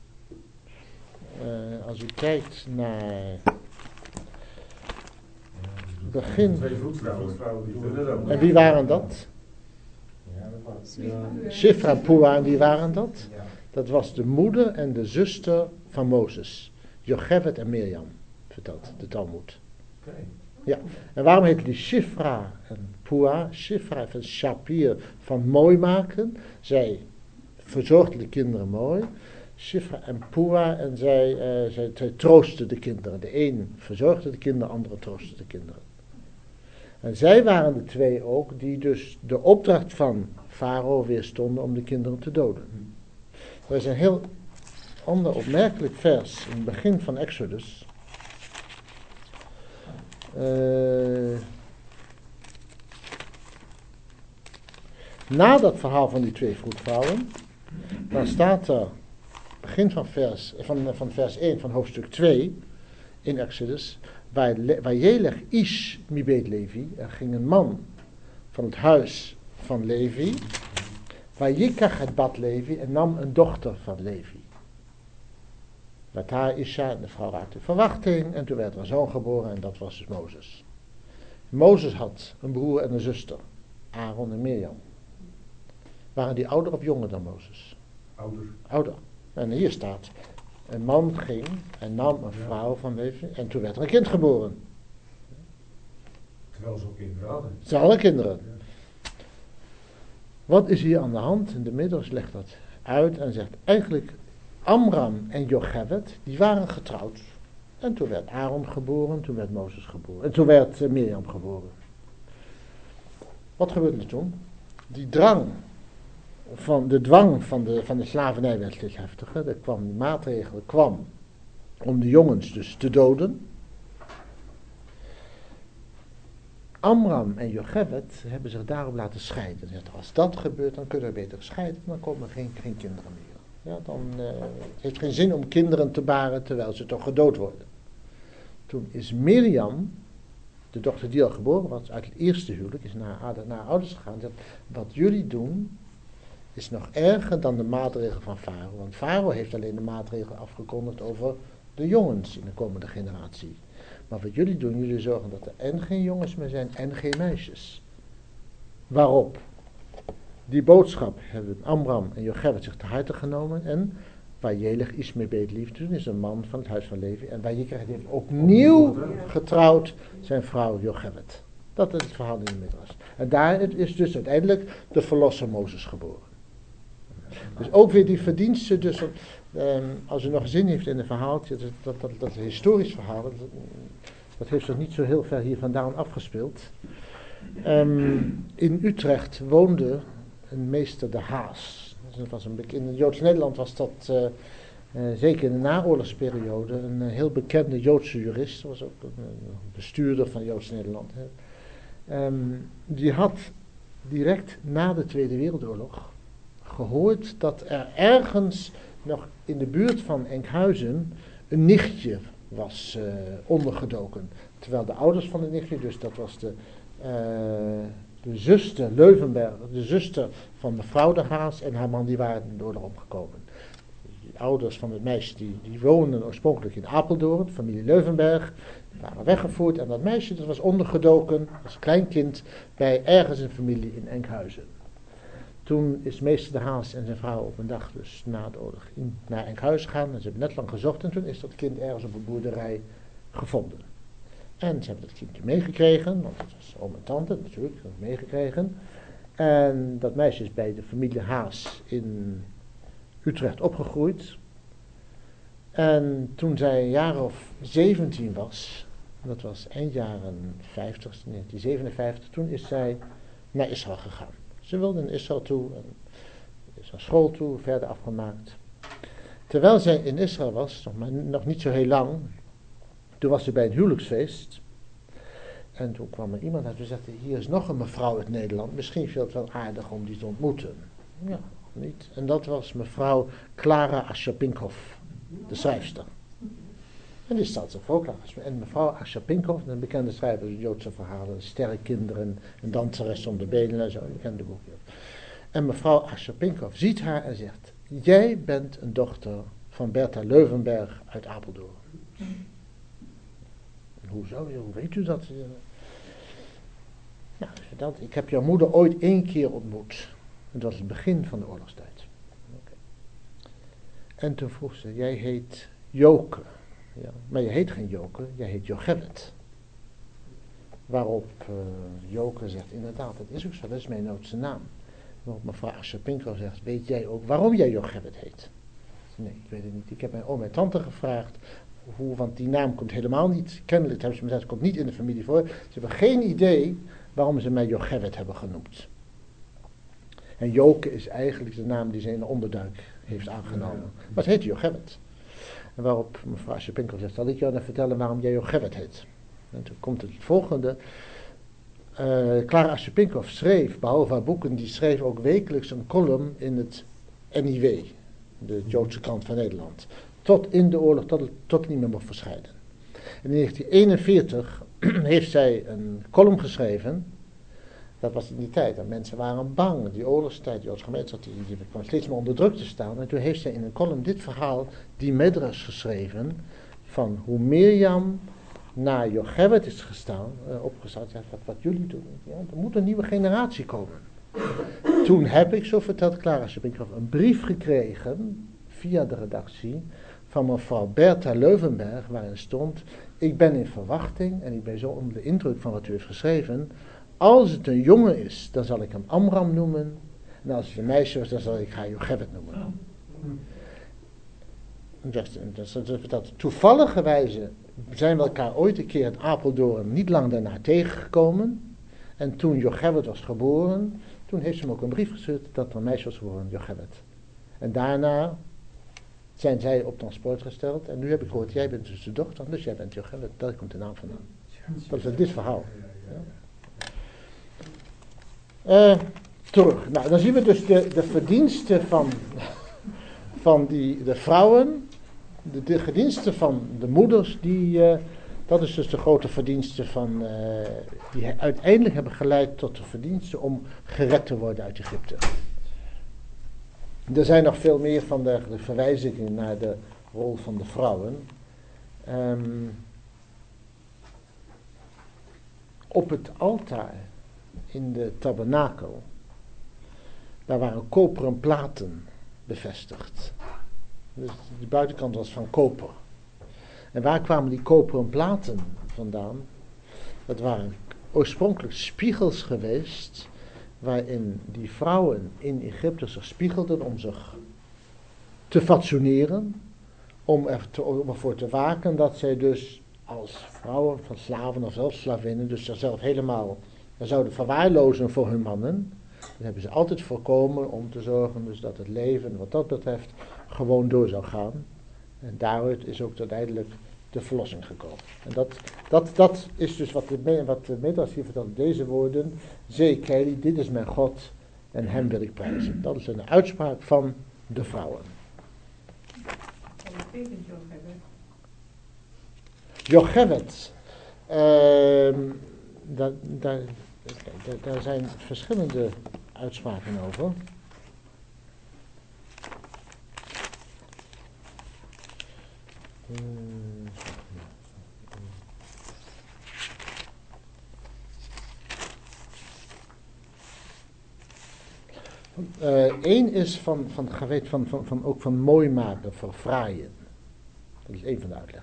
Speaker 1: Uh, als u kijkt naar begin.
Speaker 6: Twee vroedvrouwen.
Speaker 1: En wie waren dat? Shifra en Pua, en wie waren dat? Dat was de moeder en de zuster van Mozes. Jochevet en Mirjam, vertelt de Talmud.
Speaker 6: Okay.
Speaker 1: Ja, en waarom heet die Shifra en Pua? Shifra van Shapir, van mooi maken. Zij verzorgden de kinderen mooi. Shifra en Pua, en zij, uh, zij, zij troosten de kinderen. De een verzorgde de kinderen, de andere troostte de kinderen. En zij waren de twee ook die dus de opdracht van Farao weerstonden om de kinderen te doden. Er is een heel ander opmerkelijk vers in het begin van Exodus. Uh, na dat verhaal van die twee vroedvrouwen, dan staat er, begin van vers, van, van vers één van hoofdstuk twee in Exodus, waar Jelech Ish Mibet Levi, er ging een man van het huis van Levi, waar Jikach het bad Levi en nam een dochter van Levi. Met haar Isha, en de vrouw raakte in verwachting, en toen werd er een zoon geboren en dat was dus Mozes. Mozes had een broer en een zuster, Aaron en Mirjam. Waren die ouder of jonger dan Mozes?
Speaker 6: Ouder.
Speaker 1: Ouder. En hier staat, een man ging en nam een vrouw van Levi en toen werd er een kind geboren.
Speaker 6: Terwijl ze ook kinderen hadden.
Speaker 1: Ze hadden kinderen. Wat is hier aan de hand? In de Midrash legt dat uit en zegt eigenlijk Amram en Jochevet, die waren getrouwd. En toen werd Aaron geboren, toen werd Mozes geboren. En toen werd uh, Mirjam geboren. Wat gebeurde er toen? Die drang, van de dwang van de, van de slavernij werd steeds heftiger. Er kwam, die maatregel kwam om de jongens dus te doden. Amram en Jochevet hebben zich daarop laten scheiden. Als dat gebeurt, dan kunnen we beter scheiden, dan komen er geen, geen kinderen meer. Ja, dan uh, het heeft geen zin om kinderen te baren terwijl ze toch gedood worden. Toen is Mirjam, de dochter die al geboren was, uit het eerste huwelijk, is naar haar, naar haar ouders gegaan en zegt, wat jullie doen is nog erger dan de maatregel van Farao. Want Farao heeft alleen de maatregel afgekondigd over de jongens in de komende generatie. Maar wat jullie doen, jullie zorgen dat er en geen jongens meer zijn en geen meisjes. Waarop? Die boodschap hebben Amram en Jochevet zich te harte genomen en waar Jelech is mee beetlief, toen is een man van het huis van Levi en waar Jekach heeft opnieuw getrouwd zijn vrouw Jochevet. Dat is het verhaal in de Midrash. En daar is dus uiteindelijk de verlosser Mozes geboren. Dus ook weer die verdienste, dus um, als u nog zin heeft in een verhaaltje, dat, dat, dat, dat is een historisch verhaal, dat, dat heeft zich niet zo heel ver hier vandaan afgespeeld. Um, in Utrecht woonde een meester de Haas. Dat was een, in het Joods Nederland was dat, uh, uh, zeker in de naoorlogsperiode, een uh, heel bekende Joodse jurist. Dat was ook een, een bestuurder van Joods Nederland. Hè. Um, die had direct na de Tweede Wereldoorlog gehoord dat er ergens nog in de buurt van Enkhuizen een nichtje was uh, ondergedoken. Terwijl de ouders van de nichtje, dus dat was de... Uh, De zuster Leuvenberg, de zuster van mevrouw de Haas en haar man, die waren in de oorlog omgekomen. De ouders van het meisje, die, die woonden oorspronkelijk in Apeldoorn, familie Leuvenberg, waren weggevoerd. En dat meisje, dat was ondergedoken, als kleinkind, bij ergens een familie in Enkhuizen. Toen is meester de Haas en zijn vrouw op een dag, dus na de oorlog, in, naar Enkhuizen gegaan. En ze hebben net lang gezocht en toen is dat kind ergens op een boerderij gevonden. En ze hebben dat kindje meegekregen, want het was oom en tante natuurlijk, meegekregen. En dat meisje is bij de familie Haas in Utrecht opgegroeid. En toen zij een jaar of zeventien was, dat was eind jaren vijftig, negentien zevenenvijftig, toen is zij naar Israël gegaan. Ze wilde naar Israël toe, en is naar school toe, verder afgemaakt. Terwijl zij in Israël was, nog, maar nog niet zo heel lang, toen was ze bij een huwelijksfeest. En toen kwam er iemand uit en zei, hier is nog een mevrouw uit Nederland, misschien vind je het wel aardig om die te ontmoeten. Ja, niet. En dat was mevrouw Klara Aschapinkov, de schrijfster. En die staat zo voor Klara. En mevrouw Aschapinkov, een bekende schrijver, Joodse verhalen, sterrenkinderen, een danseres om de benen en zo, een bekende boekje. En mevrouw Aschapinkov ziet haar en zegt, jij bent een dochter van Bertha Leuvenberg uit Apeldoorn. Hoezo? Hoe weet u dat? Nou, dat, ik heb jouw moeder ooit één keer ontmoet. Het was het begin van de oorlogstijd. Okay. En toen vroeg ze, jij heet Joke. Ja, maar je heet geen Joke, jij heet Jochebed. Waarop uh, Joke zegt, inderdaad, dat is ook zo, dat is mijn Joodse naam. Waarop mevrouw Aschapinkov zegt, weet jij ook waarom jij Jochebed heet? Nee, ik weet het niet. Ik heb mijn oom en tante gevraagd, hoe, want die naam komt helemaal niet, kennelijk hebben ze me gezegd, het komt niet in de familie voor. Ze hebben geen idee waarom ze mij Jochebed hebben genoemd. En Joke is eigenlijk de naam die ze in de onderduik heeft aangenomen. Maar het heet Jochebed. En waarop mevrouw Aschapinkov zegt, zal ik jou dan vertellen waarom jij Jochebed heet? En toen komt het volgende. Uh, Klara Aschapinkov schreef, behalve haar boeken, die schreef ook wekelijks een column in het N I W, de Joodse krant van Nederland. Tot in de oorlog, tot het, tot het niet meer mocht verschijnen. In negentien eenenveertig heeft zij een column geschreven. Dat was in die tijd, dat mensen waren bang. Die oorlogstijd, die Joodse gemeenschap, die, die kwam steeds meer onder druk te staan. En toen heeft zij in een column dit verhaal, die Midrash, geschreven, van hoe Mirjam naar Jochebed is gestaan, uh, opgestaan. Ja, wat, wat jullie doen, ja, er moet een nieuwe generatie komen. Toen heb ik, zo vertelt Klara Aschapinkov, een brief gekregen, via de redactie, van mevrouw Bertha Leuvenberg, waarin stond, ik ben in verwachting en ik ben zo onder de indruk van wat u heeft geschreven. Als het een jongen is, dan zal ik hem Amram noemen. En als het een meisje was, dan zal ik haar Jochebed noemen. Dat toevallige wijze zijn we elkaar ooit een keer in Apeldoorn niet lang daarna tegengekomen. En toen Jochebed was geboren, toen heeft ze hem ook een brief gestuurd dat er een meisje was geboren, Jochebed. En daarna zijn zij op transport gesteld. En nu heb ik gehoord, jij bent dus de dochter, dus jij bent Jochebed. Daar komt de naam vandaan. Dat is dit verhaal. Ja. Uh, terug. Nou, dan zien we dus de, de verdiensten van, van die, de vrouwen, de, de verdiensten van de moeders, die, uh, dat is dus de grote verdienste van, uh, die uiteindelijk hebben geleid tot de verdiensten om gered te worden uit Egypte. Er zijn nog veel meer van de, de verwijzingen naar de rol van de vrouwen. Um, op het altaar in de tabernakel, daar waren koperen platen bevestigd. Dus de buitenkant was van koper. En waar kwamen die koperen platen vandaan? Dat waren oorspronkelijk spiegels geweest, waarin die vrouwen in Egypte zich spiegelden om zich te fatsoeneren, om, er te, om ervoor te waken dat zij dus als vrouwen van slaven of zelfs slavinnen, dus zichzelf helemaal zouden verwaarlozen voor hun mannen. Dat hebben ze altijd voorkomen om te zorgen dus dat het leven wat dat betreft gewoon door zou gaan. En daaruit is ook uiteindelijk de verlossing gekomen. En dat, dat, dat is dus wat de, wat de Midrash hier vertelt, deze woorden. Zekeli, dit is mijn God en hem wil ik prijzen. Dat is een uitspraak van de vrouwen.
Speaker 5: En wat betekent Jochebed?
Speaker 1: Jochebed. Uh, daar, daar, daar, daar zijn verschillende uitspraken over. Eén uh, is van, van, van, van, van, van, ook van mooi maken, verfraaien. Dat is één van de uitleggingen.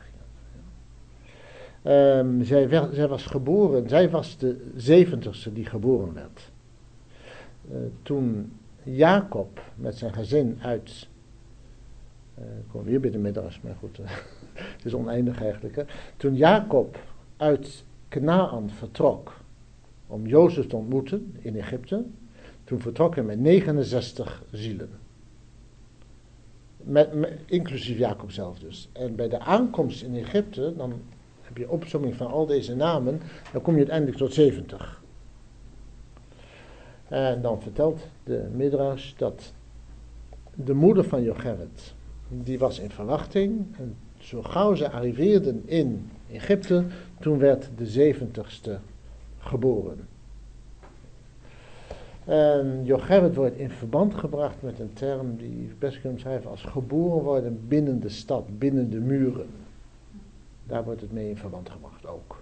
Speaker 1: Um, zij, werd, zij was geboren, zij was de zeventigste die geboren werd. uh, toen Jacob met zijn gezin uit, uh, ik kom weer bij de middels, maar goed, uh, het is oneindig eigenlijk. Hè. Toen Jacob uit Kanaän vertrok om Jozef te ontmoeten in Egypte, toen vertrok hij met negenenzestig zielen. Met, met, inclusief Jacob zelf dus. En bij de aankomst in Egypte, dan heb je opsomming van al deze namen, dan kom je uiteindelijk tot zeventig. En dan vertelt de Midrash dat de moeder van Jochebed, die was in verwachting. En zo gauw ze arriveerden in Egypte, toen werd de zeventigste geboren. En Jochebed wordt in verband gebracht met een term die je best kunt schrijven als geboren worden binnen de stad, binnen de muren. Daar wordt het mee in verband gebracht ook.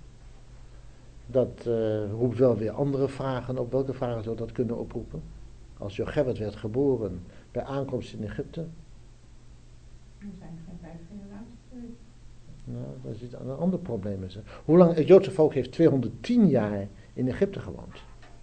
Speaker 1: Dat uh, roept wel weer andere vragen op. Welke vragen zou dat kunnen oproepen? Als Jochebed werd geboren bij aankomst in Egypte.
Speaker 7: Er zijn geen vijf generaties geweest.
Speaker 1: Nou, dat is iets een ander probleem. Is. Hoe lang, het Joodse volk heeft tweehonderdtien jaar in Egypte gewoond.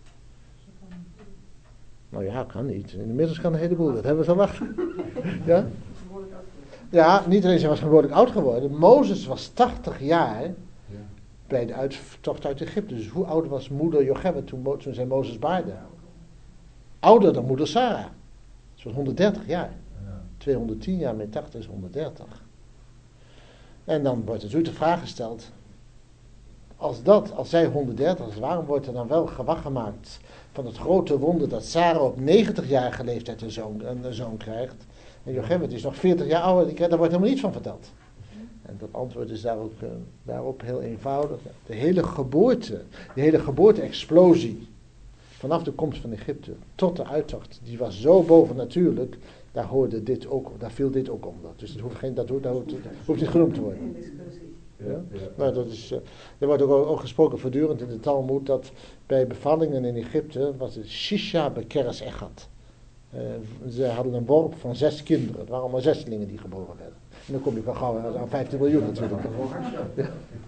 Speaker 1: Nou ja, kan niet. Inmiddels kan een heleboel. Dat hebben we verwacht. Ja? Ja, niet alleen was hij behoorlijk oud geworden. Mozes was tachtig jaar bij de uittocht uit Egypte. Dus hoe oud was moeder Jochebed toen, toen zij Mozes baarde? Ouder dan moeder Sarah. Ze was honderddertig jaar. tweehonderdtien jaar met tachtig is honderddertig. En dan wordt er zo de vraag gesteld. Als dat, als zij honderddertig is, waarom wordt er dan wel gewag gemaakt van het grote wonder dat Sarah op negentigjarige leeftijd een zoon, een zoon krijgt. En Jochebed is nog veertig jaar ouder, die krijgt, daar wordt helemaal niets van verteld. En dat antwoord is daar ook, uh, daarop heel eenvoudig. De hele geboorte, de hele geboorte-explosie, vanaf de komst van Egypte tot de uittocht, die was zo bovennatuurlijk, daar hoorde dit ook, daar viel dit ook onder. Dus dat hoeft, geen, dat hoeft, dat hoeft, dat hoeft niet genoemd te worden. Ja? Nou, dat is, uh, er wordt ook, ook gesproken voortdurend in de Talmud dat bij bevallingen in Egypte was het Shisha bekeres echad. Uh, ze hadden een worp van zes kinderen. Het waren allemaal zesdelingen die geboren werden. En dan kom je wel gauw aan vijftien miljoen natuurlijk. Ja.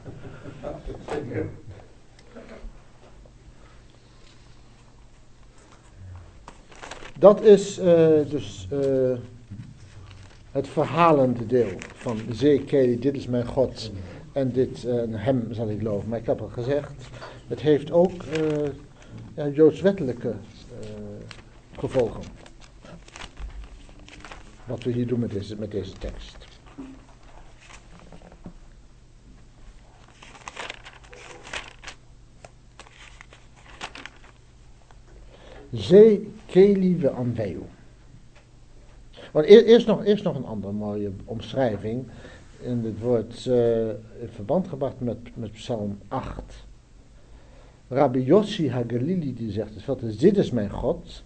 Speaker 1: Dat is uh, dus uh, het verhalende deel van Zekeli, dit is mijn God en dit, uh, hem zal ik geloven. Maar ik heb al gezegd, het heeft ook uh, ja, joods-wettelijke uh, gevolgen. Wat we hier doen met deze, met deze tekst. Ze keli we anveu. Want eerst nog, eerst nog een andere mooie omschrijving. En het wordt uh, in verband gebracht met, met Psalm acht. Rabbi Yossi HaGalili die zegt, dus wat is dit is mijn God.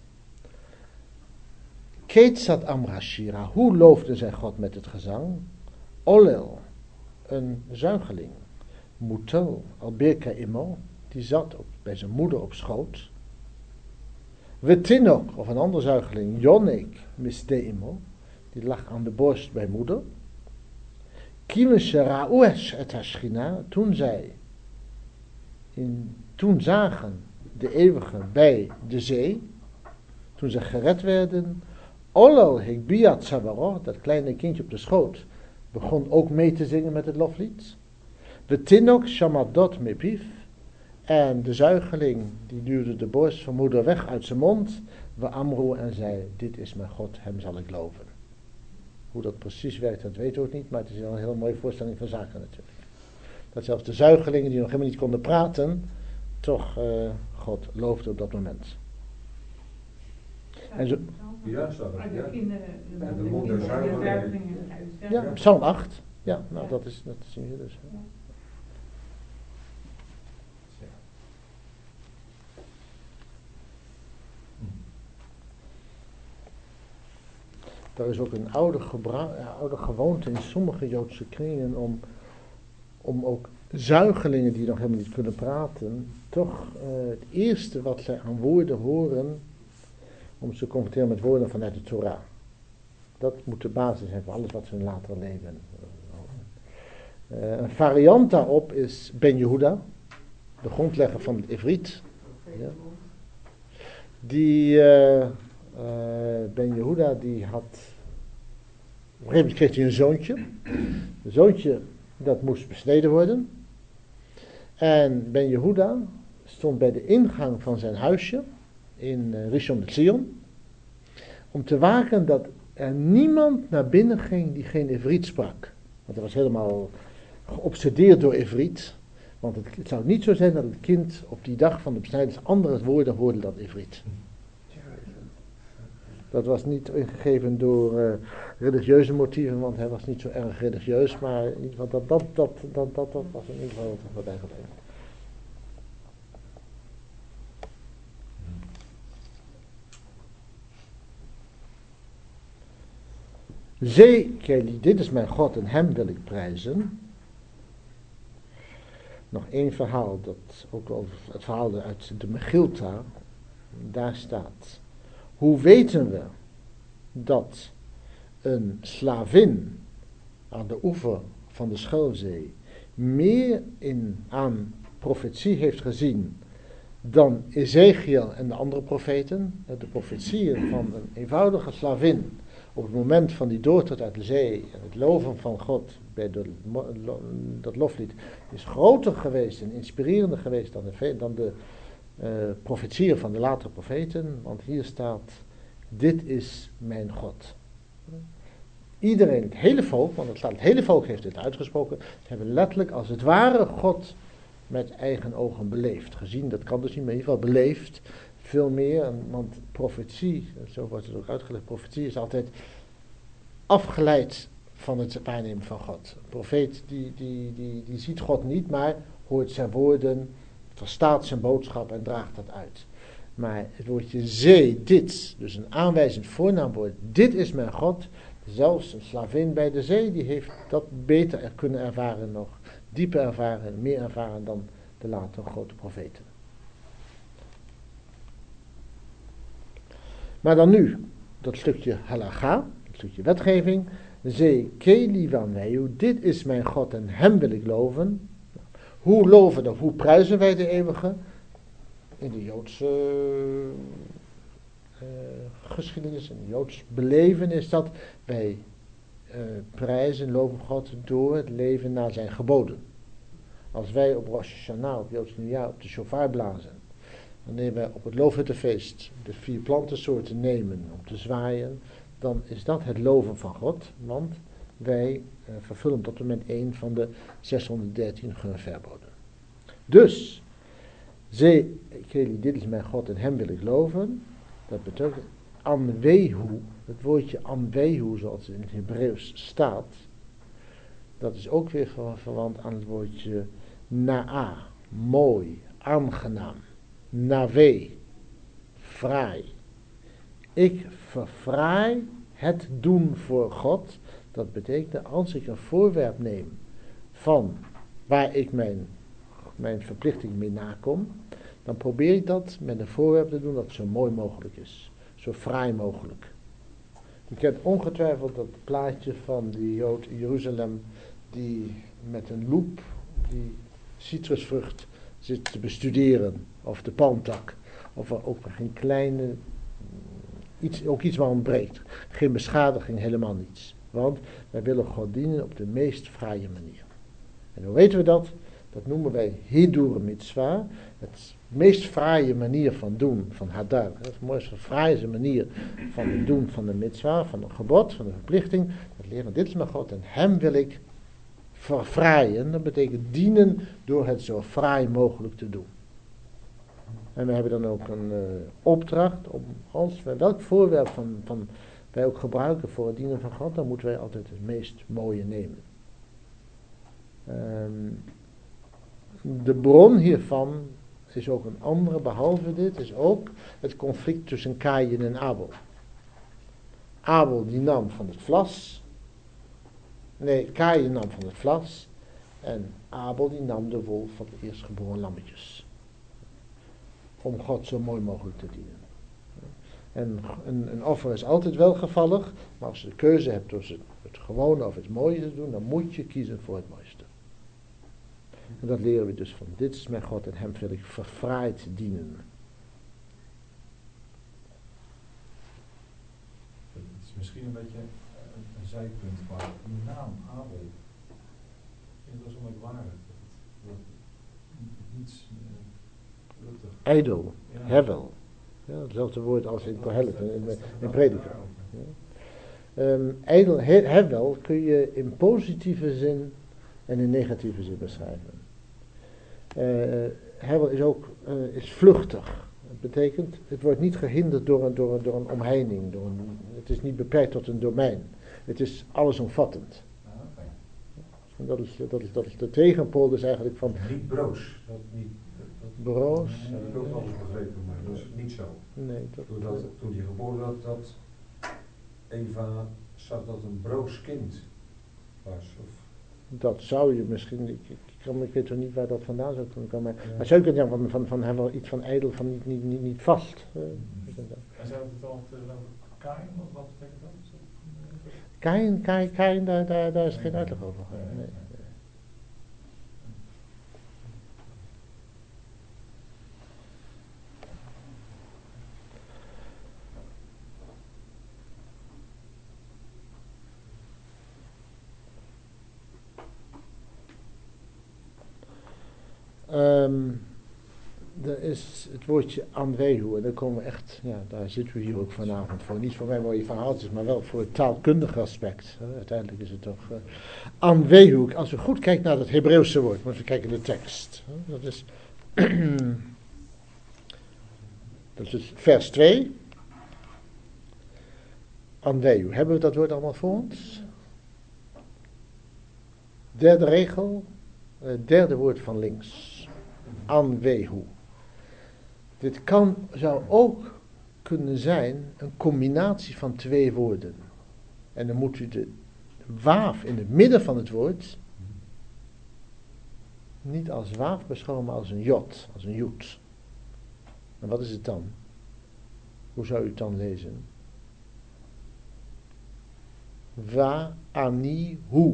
Speaker 1: Keetzat Amra Shira, hoe loofde zijn God met het gezang? Olel, een zuigeling. Mutel, Albirka Imo, die zat op, bij zijn moeder op schoot. Wetinok, of een andere zuigeling, Jonek Misdeimo, die lag aan de borst bij moeder. Kileshe Ra'uesh et Hashchina, toen zij, in, toen zagen de eeuwige bij de zee, toen ze gered werden, Olel Hekbiat Savaror, dat kleine kindje op de schoot, begon ook mee te zingen met het loflied. Wetinok Shamadot Mepiv, en de zuigeling, die duwde de borst van moeder weg uit zijn mond. We Amru en zei, dit is mijn God, hem zal ik loven. Hoe dat precies werkt, dat weten we ook niet, maar het is wel een heel mooie voorstelling van zaken natuurlijk. Dat zelfs de zuigelingen die nog helemaal niet konden praten, toch uh, God loofde op dat moment. En zo,
Speaker 6: ja, zo, ja.
Speaker 7: De kinderen, de,
Speaker 6: de,
Speaker 7: de
Speaker 6: moeder
Speaker 7: kinderen, de
Speaker 6: zuigeling.
Speaker 7: zuigelingen uit.
Speaker 1: ja, Psalm acht. Ja, nou dat, is, dat zien we dus. Ja. Er is ook een oude, gebra- oude gewoonte in sommige Joodse kringen om, om ook zuigelingen die nog helemaal niet kunnen praten, toch uh, het eerste wat zij aan woorden horen, om ze te confronteren met woorden vanuit de Torah. Dat moet de basis zijn voor alles wat ze in later leven. Uh, een variant daarop is Ben Yehuda, de grondlegger van het Ivriet. Ja. die uh, uh, Ben Jehuda, die had, op een gegeven moment kreeg hij een zoontje. Een zoontje, dat moest besneden worden. En Ben Jehuda stond bij de ingang van zijn huisje in uh, Rishon LeZion, om te waken dat er niemand naar binnen ging die geen Ivriet sprak. Want hij was helemaal geobsedeerd door Ivriet. Want het, het zou niet zo zijn dat het kind op die dag van de besnijdenis andere woorden hoorde dan Ivriet. Dat was niet ingegeven door uh, religieuze motieven, want hij was niet zo erg religieus, maar in ieder geval dat, dat, dat, dat, dat, dat was in ieder geval wat hij gebleven. Zee, Keli, dit is mijn God en hem wil ik prijzen. Nog één verhaal, dat ook wel het verhaal uit de Megilta, daar staat. Hoe weten we dat een slavin aan de oever van de Schelfzee meer in, aan profetie heeft gezien dan Ezekiel en de andere profeten? De profetieën van een eenvoudige slavin op het moment van die doortocht uit de zee en het loven van God bij de, dat loflied is groter geweest en inspirerender geweest dan de, dan de uh, profetieën van de latere profeten, want hier staat, dit is mijn God. Iedereen, het hele volk, want het, staat, het hele volk heeft dit uitgesproken, hebben letterlijk als het ware God met eigen ogen beleefd. Gezien, dat kan dus niet, maar in ieder geval beleefd. Veel meer, want profetie, zo wordt het ook uitgelegd, profetie is altijd afgeleid van het waarnemen van God. Een profeet die, die, die, die ziet God niet, maar hoort zijn woorden, verstaat zijn boodschap en draagt dat uit. Maar het woordje zee, dit, dus een aanwijzend voornaamwoord, dit is mijn God. Zelfs een slavin bij de zee, die heeft dat beter er kunnen ervaren nog, dieper ervaren, meer ervaren dan de latere grote profeten. Maar dan nu, dat stukje halacha, dat stukje wetgeving. Zee keli wannehu, dit is mijn God en hem wil ik loven. Hoe loven of hoe prijzen wij de eeuwige? In de Joodse uh, geschiedenis, in de Joods beleven is dat wij uh, prijzen, loven God door het leven naar zijn geboden. Als wij op Rosh Hashanah, op Joods nieuwjaar, op de shofar blazen, wanneer wij op het loofhuttenfeest de vier plantensoorten nemen om te zwaaien, dan is dat het loven van God, want wij uh, vervullen op dat moment één van de zeshonderddertien gunverboden. Dus, zee, Keli, dit is mijn God en hem wil ik loven, dat betekent anwehu, het woordje anwehu zoals het in het Hebreeuws staat, dat is ook weer verwant aan het woordje na'a, mooi, aangenaam. Nawe, fraai. Ik verfraai het doen voor God. Dat betekent als ik een voorwerp neem van waar ik mijn, mijn verplichting mee nakom, dan probeer ik dat met een voorwerp te doen dat zo mooi mogelijk is. Zo fraai mogelijk. Je kent ongetwijfeld dat plaatje van die Jood in Jeruzalem die met een loep die citrusvrucht zit te bestuderen, of de palmtak, of er ook geen kleine, iets, ook iets waar ontbreekt. Geen beschadiging, helemaal niets. Want wij willen God dienen op de meest fraaie manier. En hoe weten we dat? Dat noemen wij hidur mitzvah, het meest fraaie manier van doen, van hadar. Het mooiste, fraaiste manier van het doen van de mitzvah, van een gebod, van een verplichting. Dat leren we, dit is mijn God en hem wil ik verfraaien. Dat betekent dienen door het zo fraai mogelijk te doen. En we hebben dan ook een uh, opdracht om, als we welk voorwerp van, van wij ook gebruiken voor het dienen van God, dan moeten wij altijd het meest mooie nemen. Um, de bron hiervan is ook een andere, behalve dit, is ook het conflict tussen Kaïn en Abel. Abel die nam van het vlas, nee, Kaïn nam van het vlas en Abel die nam de wol van de eerstgeboren lammetjes. Om God zo mooi mogelijk te dienen. En een, een offer is altijd welgevallig, maar als je de keuze hebt tussen het gewone of het mooie te doen, dan moet je kiezen voor het mooiste. En dat leren we dus van, dit is mijn God en hem wil ik verfraaid dienen.
Speaker 2: misschien een beetje een, een zijpunt, maar die naam Abel, ik vind het wel zo merkwaardig. Dat het niets uh, luchtig.
Speaker 1: Ijdel,
Speaker 2: Ja.
Speaker 1: hevel. Ja, hetzelfde woord als in Kohelet, in, in, in Prediker. Ja. Um, ijdel, he, hevel kun je in positieve zin en in negatieve zin beschrijven. Uh, hevel is ook uh, is vluchtig. Dat betekent, het wordt niet gehinderd door een, door een, door een omheining. Door een, het is niet beperkt tot een domein. Het is allesomvattend.
Speaker 2: Ah, okay.
Speaker 1: En dat is, dat is, dat is de tegenpool dus eigenlijk van...
Speaker 6: Niet broos. Dat niet, dat, dat,
Speaker 1: Broos?
Speaker 6: Dat heb ik ook alles begrepen, maar dat is niet zo.
Speaker 1: Nee, dat...
Speaker 6: Doordat, toen die geboren werd, dat Eva zag dat een broos kind was. Of
Speaker 1: Dat zou je misschien, ik, ik, kan, ik weet toch niet waar dat vandaan zou kunnen komen, maar,
Speaker 6: Ja.
Speaker 1: maar zou je kunnen zeggen van, van, van hem wel iets van ijdel, van niet, niet, niet, niet vast. Uh,
Speaker 2: En zou het al te over Kain, wat, wat betekent dat?
Speaker 1: Kain, Kain, Kain, daar, daar, daar is geen uitleg over.
Speaker 2: Nee,
Speaker 1: Nee. Um, er is het woordje anwehu, en daar komen we echt, ja, daar zitten we hier ook vanavond voor. Niet voor mijn mooie verhaaltjes, maar wel voor het taalkundige aspect. Uh, uiteindelijk is het toch uh, anwehu. Als we goed kijken naar het Hebreeuwse woord, moeten we kijken in de tekst. Uh, dat is, dat is dus vers twee. Anwehu. Hebben we dat woord allemaal voor ons? Derde regel, uh, derde woord van links. Anwehu. Dit kan, zou ook kunnen zijn een combinatie van twee woorden. En dan moet u de waaf in het midden van het woord niet als waaf beschouwen, maar als een jot, als een joet. En wat is het dan? Hoe zou u het dan lezen? Wa ani hu.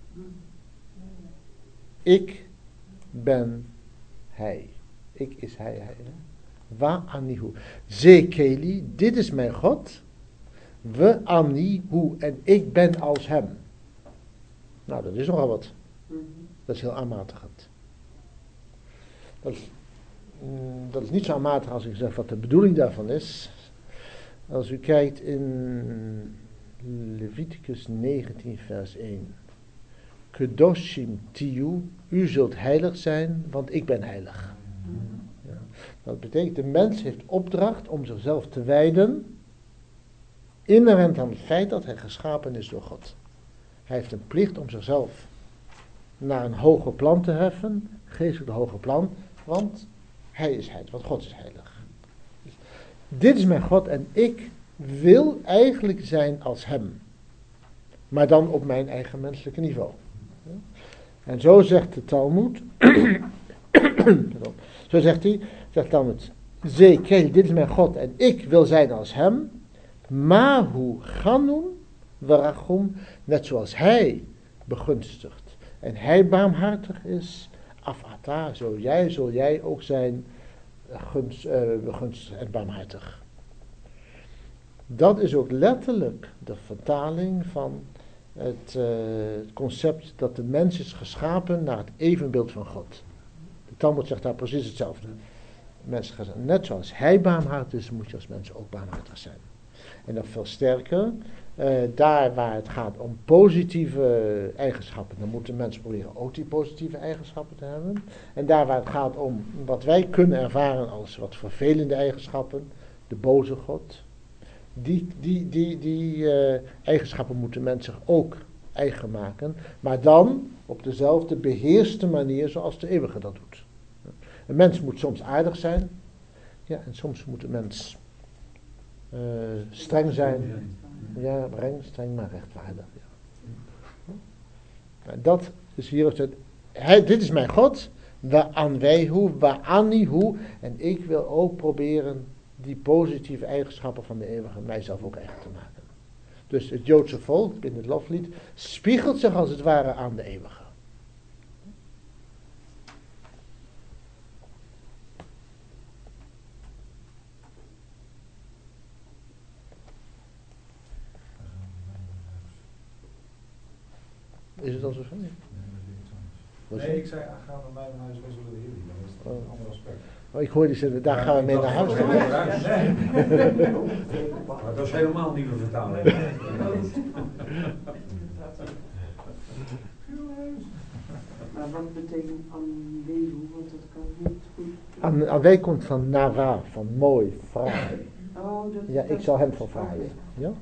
Speaker 1: Ik ben hij. Ik is hij, hij. Wa anihu. Zekeli, dit is mijn God. We anihu. En ik ben als hem. Nou, dat is nogal wat. Dat is heel aanmatigend. Dat is, mm, dat is niet zo aanmatigend als ik zeg wat de bedoeling daarvan is. Als u kijkt in Leviticus negentien vers één. Kedoshim tiyu, u zult heilig zijn, want ik ben heilig. Ja. Dat betekent, de mens heeft opdracht om zichzelf te wijden, inherent aan het feit dat hij geschapen is door God. Hij heeft een plicht om zichzelf naar een hoger plan te heffen, geestelijk hoger plan, want hij is heilig, want God is heilig. Dus, dit is mijn God en ik wil eigenlijk zijn als hem, maar dan op mijn eigen menselijke niveau. En zo zegt de Talmud, zo zegt hij, zegt Talmud, Zekel, dit is mijn God en ik wil zijn als hem, Mahu Ganun Warachum, net zoals hij begunstigt en hij barmhartig is, Afata, zo jij, zul jij ook zijn gunst, uh, begunstigd en barmhartig. Dat is ook letterlijk de vertaling van Het, uh, het concept dat de mens is geschapen naar het evenbeeld van God. De Talmud zegt daar precies hetzelfde. Mensen gaan, net zoals hij barmhartig is, moet je als mens ook barmhartig zijn. En nog veel sterker, uh, daar waar het gaat om positieve eigenschappen, dan moeten mensen proberen ook die positieve eigenschappen te hebben. En daar waar het gaat om wat wij kunnen ervaren als wat vervelende eigenschappen, de boze God. Die, die, die, die uh, eigenschappen moeten mensen zich ook eigen maken, maar dan op dezelfde beheerste manier zoals de eeuwige dat doet. Een mens moet soms aardig zijn, ja, en soms moet een mens uh, streng zijn, ja, streng, streng maar rechtvaardig. Ja. Nou, dat is hier ook het, hij, dit is mijn God, wa anwehu, wa anihu, en ik wil ook proberen die positieve eigenschappen van de eeuwige mijzelf ook eigen te maken. Dus het Joodse volk, binnen het loflied, spiegelt zich als het ware aan de eeuwige.
Speaker 2: We
Speaker 1: Is het al zover?
Speaker 2: Nee, dat is iets anders.
Speaker 1: Wat
Speaker 2: Nee,
Speaker 1: is
Speaker 2: ik zei, ah, ga naar mijn huis, wij zullen de Heer dienen. Dat is toch een ander aspect.
Speaker 1: Oh, ik hoorde die zeggen, daar
Speaker 2: Ja,
Speaker 1: gaan we
Speaker 2: ik
Speaker 1: mee
Speaker 2: dacht,
Speaker 1: naar huis.
Speaker 2: oh,
Speaker 1: gaan.
Speaker 2: naar huis. Nee.
Speaker 6: Maar dat is helemaal niet de vertaling.
Speaker 5: Maar wat betekent anwehu? Want dat kan niet goed.
Speaker 1: Aan, aan wij komt van nara, van mooi, fraai.
Speaker 5: Oh, dat,
Speaker 1: Ja, ik
Speaker 5: dat-
Speaker 1: zal hem voor
Speaker 5: oké.
Speaker 1: vraaien. Ja?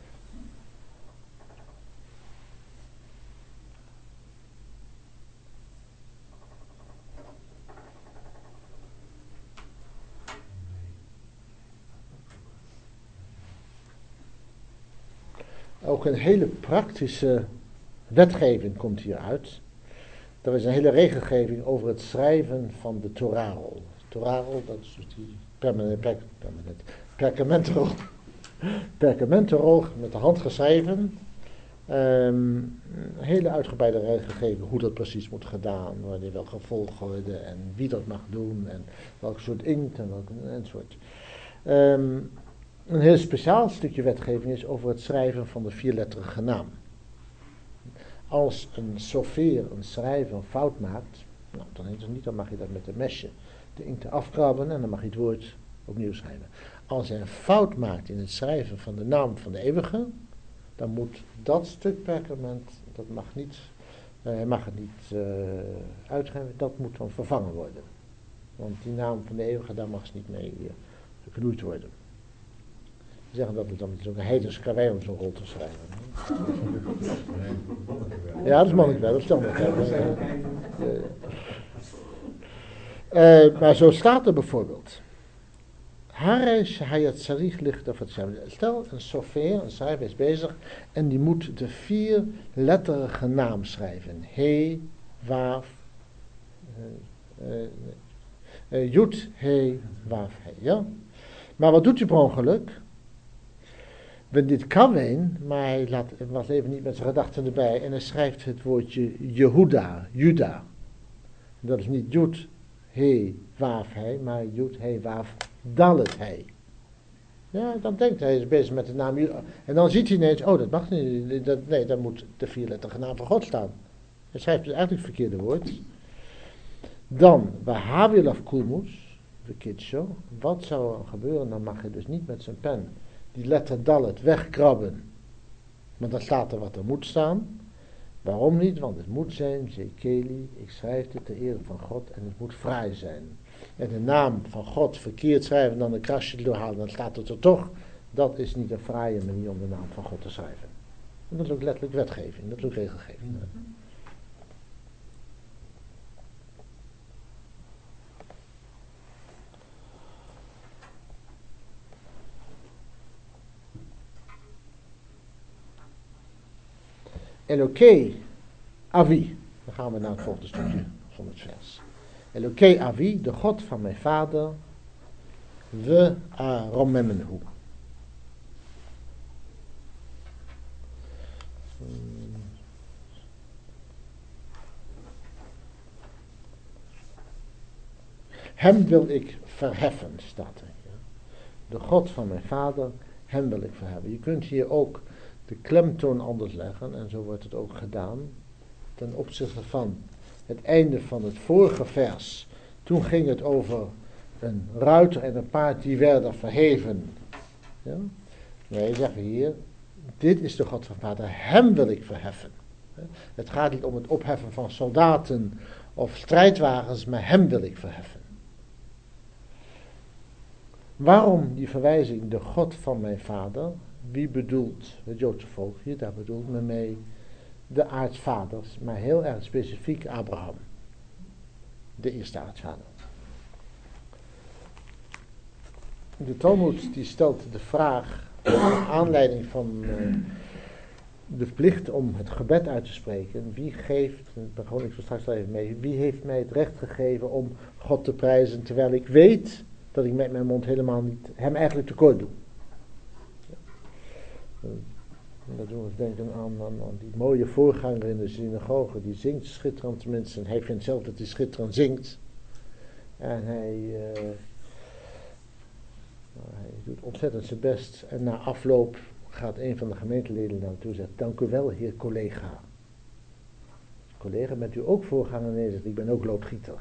Speaker 1: Ook een hele praktische wetgeving komt hieruit. Er is een hele regelgeving over het schrijven van de Torahrol. Torahrol, dat is dus die permanent, per, permanent, perkamentenrol. Perkamentenrol, met de hand geschreven. Um, een hele uitgebreide regelgeving hoe dat precies moet gedaan, wanneer welke volgorde en wie dat mag doen en welk soort inkt en welk enzovoort. Um, een heel speciaal stukje wetgeving is over het schrijven van de vierletterige naam. Als een sofeer, een schrijver, een fout maakt, nou, dan heet het niet, dan mag je dat met een mesje de inkt afkrabben en dan mag je het woord opnieuw schrijven. Als hij een fout maakt in het schrijven van de naam van de eeuwige, dan moet dat stuk perkament, dat mag niet, uh, hij mag het niet uh, uitschrijven, dat moet dan vervangen worden. Want die naam van de eeuwige, daar mag ze niet mee uh, geknoeid worden. Ze zeggen dat het dan is ook een heidens karwei om zo'n rol te schrijven. Ja, dat is monnikenwerk, dat is standaardwerk. Uh, uh, maar zo staat er bijvoorbeeld. Haresh hayat sarich ligt of het zijn. Stel, een sofeer, een schrijver is bezig en die moet de vier letterige naam schrijven. He, Waf, uh, uh, uh, Jut, He, Waf, He. Ja? Maar wat doet hij per ongeluk? Want dit kan een, maar hij laat, was even niet met zijn gedachten erbij en hij schrijft het woordje Jehuda, Juda. Dat is niet Jut, He, Waf, He, maar Jut, He, Waf, Dalet, He. Ja, dan denkt hij, hij is bezig met de naam Juda. En dan ziet hij ineens, oh dat mag niet, dat, nee, dan moet de vierletterige naam van God staan. Hij schrijft dus eigenlijk het verkeerde woord. Dan, Wahavilaf Kulmus, de Kitsho, wat zou er gebeuren? Dan mag hij dus niet met zijn pen die letter Dalet wegkrabben. Maar dan staat er wat er moet staan. Waarom niet? Want het moet zijn, Zekeli, ik schrijf het ter ere van God en het moet fraai zijn. En de naam van God verkeerd schrijven en dan een krasje doorhalen, dan staat het er toch. Dat is niet een fraaie manier om de naam van God te schrijven. En dat is ook letterlijk wetgeving, dat is ook regelgeving. Eloke Avi. Dan gaan we naar het volgende stukje van het vers. Eloke Avi, de God van mijn vader, we aromemenu. Hem wil ik verheffen, staat er. Ja. De God van mijn vader, hem wil ik verheffen. Je kunt hier ook de klemtoon anders leggen, en zo wordt het ook gedaan, ten opzichte van het einde van het vorige vers. Toen ging het over een ruiter en een paard die werden verheven. Ja? Nee, zeggen we hier, dit is de God van vader, hem wil ik verheffen. Het gaat niet om het opheffen van soldaten of strijdwagens, maar hem wil ik verheffen. Waarom die verwijzing, de God van mijn vader? Wie bedoelt het Joodse volk hier? Daar bedoelt men mee de aartsvaders, maar heel erg specifiek Abraham. De eerste aartsvader. De Talmud die stelt de vraag, naar aanleiding van uh, de plicht om het gebed uit te spreken. Wie geeft, daar begon ik zo straks al even mee, wie heeft mij het recht gegeven om God te prijzen, terwijl ik weet dat ik met mijn mond helemaal niet hem eigenlijk tekort doe. En dat doen we denken aan, aan, aan die mooie voorganger in de synagoge, die zingt schitterend, tenminste, en hij vindt zelf dat hij schitterend zingt. En hij, uh, nou, hij doet ontzettend zijn best. En na afloop gaat een van de gemeenteleden naartoe en zegt, dank u wel, heer collega. collega, bent u ook voorganger? Nee, zegt, ik ben ook loodgieter.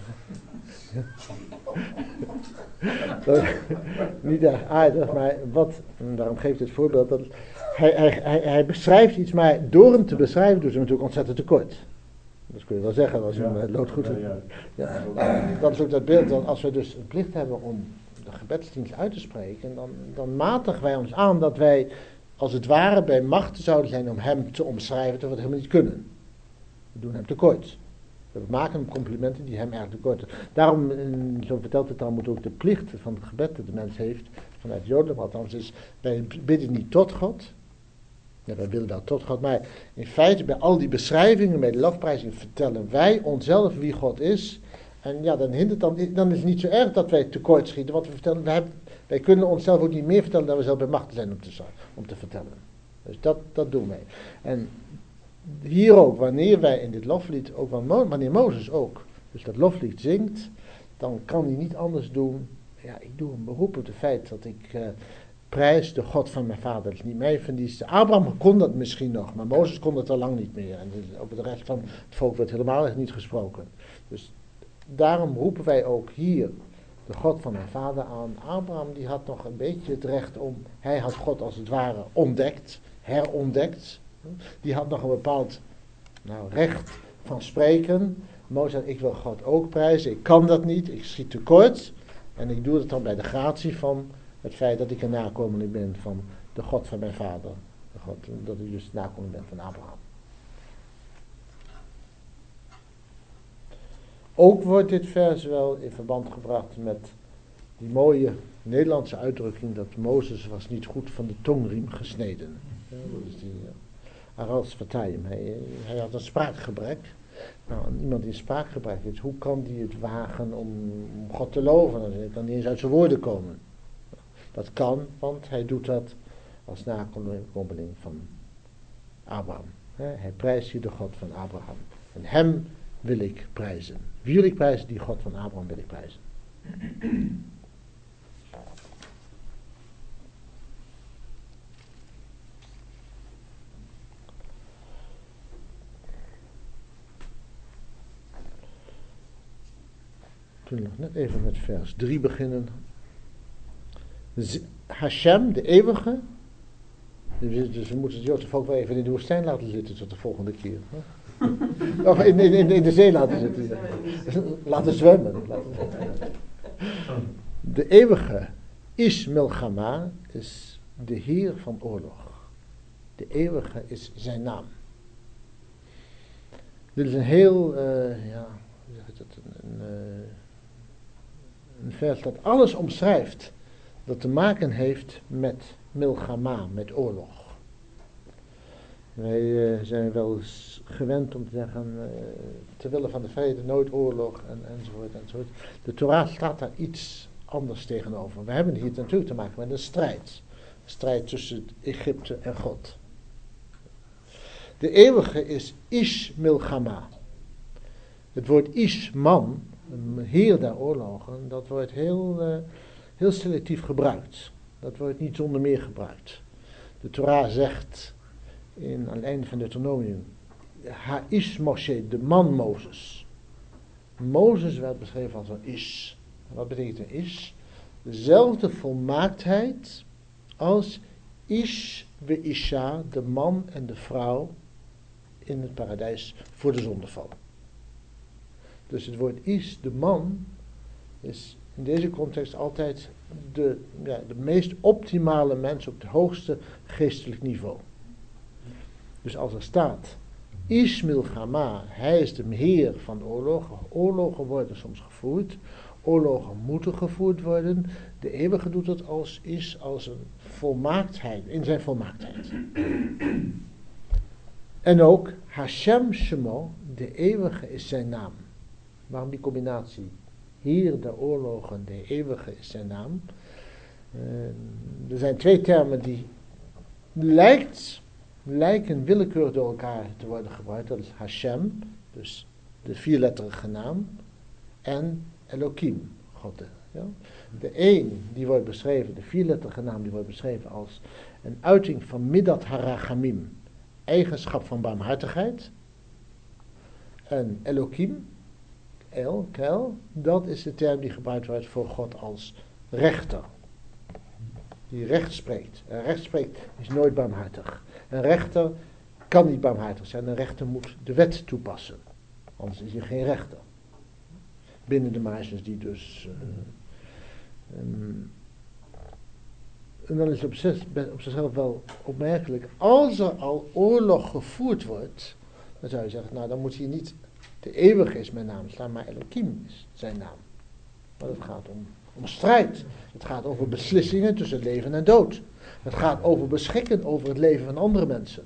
Speaker 1: Niet erg aardig, maar wat, en daarom geeft het voorbeeld, dat hij, hij, hij, hij beschrijft iets, maar door hem te beschrijven doet hij natuurlijk ontzettend tekort. Dat kun je wel zeggen als je ja, een loodgoed... Ja, ja. Ja, dat is ook dat beeld, dat als we dus een plicht hebben om de gebedsdienst uit te spreken, dan, dan matigen wij ons aan dat wij als het ware bij machten zouden zijn om hem te omschrijven, terwijl we het helemaal niet kunnen. We doen hem tekort. We maken hem complimenten die hem erg tekort doen. Daarom, zo vertelt het dan, moet ook de plicht van het gebed dat de mens heeft, vanuit het Jodendom althans, is, wij bidden niet tot God. Ja, wij willen wel tot God, maar in feite bij al die beschrijvingen, bij de lofprijzing, vertellen wij onszelf wie God is. En ja, dan, hindert dan, dan is het niet zo erg dat wij tekort schieten, want we vertellen, wij, hebben, wij kunnen onszelf ook niet meer vertellen dan we zelf bij machten zijn om te, om te vertellen. Dus dat, dat doen wij. En hier ook, wanneer wij in dit loflied, ook wanneer Mozes ook, dus dat loflied zingt, dan kan hij niet anders doen. Ja, ik doe een beroep op het feit dat ik uh, prijs de God van mijn vader. Dat is niet mijn verdienste. Abraham kon dat misschien nog, maar Mozes kon dat al lang niet meer. En over de rest van het volk werd helemaal niet gesproken. Dus daarom roepen wij ook hier de God van mijn vader aan. Abraham die had nog een beetje het recht om, hij had God als het ware ontdekt, herontdekt. Die had nog een bepaald nou, recht van spreken. Mozes zei, ik wil God ook prijzen, ik kan dat niet, ik schiet tekort. En ik doe het dan bij de gratie van het feit dat ik een nakomeling ben van de God van mijn vader. De God, dat ik dus nakomeling ben van Abraham. Ook wordt dit vers wel in verband gebracht met die mooie Nederlandse uitdrukking dat Mozes was niet goed van de tongriem gesneden. Ja, dat is die uh, Aras Fatayim. Hij, hij had een spraakgebrek. Nou, iemand die een spraakgebrek heeft, hoe kan die het wagen om God te loven? Dan kan niet eens uit zijn woorden komen. Dat kan, want hij doet dat als nakomeling van Abraham. Hij prijst hier de God van Abraham. En hem wil ik prijzen. Wie wil ik prijzen? Die God van Abraham wil ik prijzen. Toen nog net even met vers drie beginnen. Z- Hashem, de eeuwige. Dus we moeten het Joodse volk wel even in de woestijn laten zitten tot de volgende keer. Hè? Of in, in, in de zee laten zitten. Ja. Laten zwemmen. Laten de eeuwige Ish Milchama is de Heer van oorlog. De eeuwige is zijn naam. Dit is een heel, uh, ja, hoe zeg ik dat, een, een, uh, een vers dat alles omschrijft dat te maken heeft met Milchama, met oorlog. Wij uh, zijn wel eens gewend om te zeggen, uh, terwille van de vrede nooit oorlog en, enzovoort enzovoort. De Torah staat daar iets anders tegenover. We hebben hier natuurlijk te maken met een strijd. Een strijd tussen Egypte en God. De eeuwige is Ish Milchama. Het woord Ish, man, een heer der oorlogen, dat wordt heel, uh, heel selectief gebruikt. Dat wordt niet zonder meer gebruikt. De Torah zegt in, aan het einde van Deuteronomium, Ha-Ish Moshe, de man Mozes. Mozes werd beschreven als een Ish. Wat betekent een Ish? Dezelfde volmaaktheid als Ish we Isha, de man en de vrouw in het paradijs voor de zondeval. Dus het woord Ish, de man, is in deze context altijd de, ja, de meest optimale mens op het hoogste geestelijk niveau. Dus als er staat, Ish Milchama, hij is de heer van oorlogen. Oorlogen worden soms gevoerd. Oorlogen moeten gevoerd worden. De eeuwige doet het als is als een volmaaktheid, in zijn volmaaktheid. En ook Hashem Shemo, de eeuwige is zijn naam. Waarom die combinatie? Hier de oorlogen, de eeuwige is zijn naam. Uh, er zijn twee termen die lijkt, lijken willekeurig door elkaar te worden gebruikt. Dat is Hashem, dus de vierletterige naam, en Elohim, God. Ja? De een die wordt beschreven, de vierletterige naam die wordt beschreven als een uiting van Midat Harachamim, eigenschap van barmhartigheid. En Elohim, El, Kel, dat is de term die gebruikt wordt voor God als rechter. Die recht spreekt. Een recht spreekt is nooit barmhartig. Een rechter kan niet barmhartig zijn. Een rechter moet de wet toepassen. Anders is hij geen rechter. Binnen de marges die dus... Uh, um, en dan is het op, zes, op zichzelf wel opmerkelijk. Als er al oorlog gevoerd wordt, dan zou je zeggen, nou dan moet hier niet de eeuwige is mijn naam staan, maar Elohim is zijn naam. Maar het gaat om, om strijd. Het gaat over beslissingen tussen leven en dood. Het gaat over beschikken over het leven van andere mensen.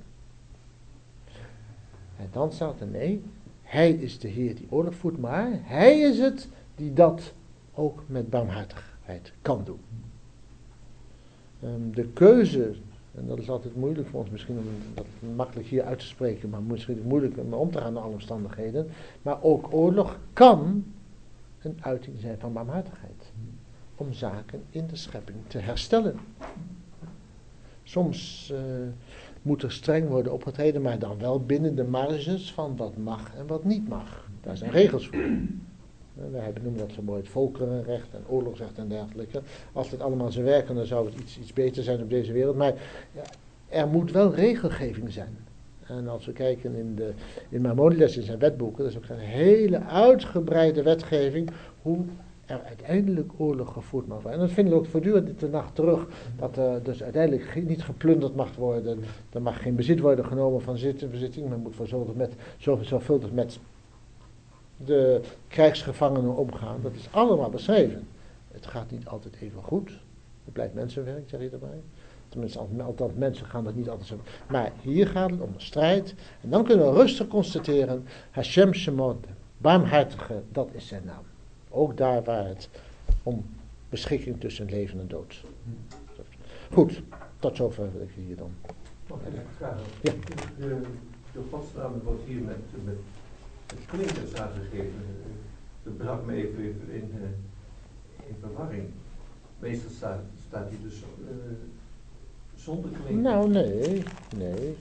Speaker 1: En dan staat er nee, hij is de Heer die oorlog voert, maar hij is het die dat ook met barmhartigheid kan doen. Um, de keuze, en dat is altijd moeilijk voor ons misschien om dat makkelijk hier uit te spreken, maar misschien moeilijk om om te gaan naar alle omstandigheden, maar ook oorlog kan een uiting zijn van barmhartigheid. Om zaken in de schepping te herstellen. Soms uh, moet er streng worden opgetreden, maar dan wel binnen de marges van wat mag en wat niet mag. Daar zijn regels voor. Wij noemen dat zo mooi het volkerenrecht en oorlogsrecht en dergelijke. Als dit allemaal zou werken, dan zou het iets, iets beter zijn op deze wereld. Maar ja, er moet wel regelgeving zijn. En als we kijken in, de, in Maimonides in zijn wetboeken, dat is ook een hele uitgebreide wetgeving, hoe er uiteindelijk oorlog gevoerd mag worden. En dat vinden we ook voortdurend de nacht terug, dat er dus uiteindelijk niet geplunderd mag worden, er mag geen bezit worden genomen van zitting, men moet voor zoveel met, zoveel, zorgvuldig met de krijgsgevangenen omgaan. Dat is allemaal beschreven. Het gaat niet altijd even goed. Het blijft mensenwerk, zeg je erbij. Tenminste, althans mensen gaan dat niet altijd zo. Maar hier gaat het om de strijd. En dan kunnen we rustig constateren, Hashem Shemot, barmhartige, dat is zijn naam. Ook daar waar het om beschikking tussen leven en dood. Goed, tot zover wil ik hier dan.
Speaker 3: Mag ik even vragen?
Speaker 1: Ja.
Speaker 3: De, de godsnaam wordt hier met, met, met klinkers aangegeven. Dat bracht me even in, in verwarring. Meestal staat, staat hier dus uh, zonder klinkers.
Speaker 1: Nou, nee, nee.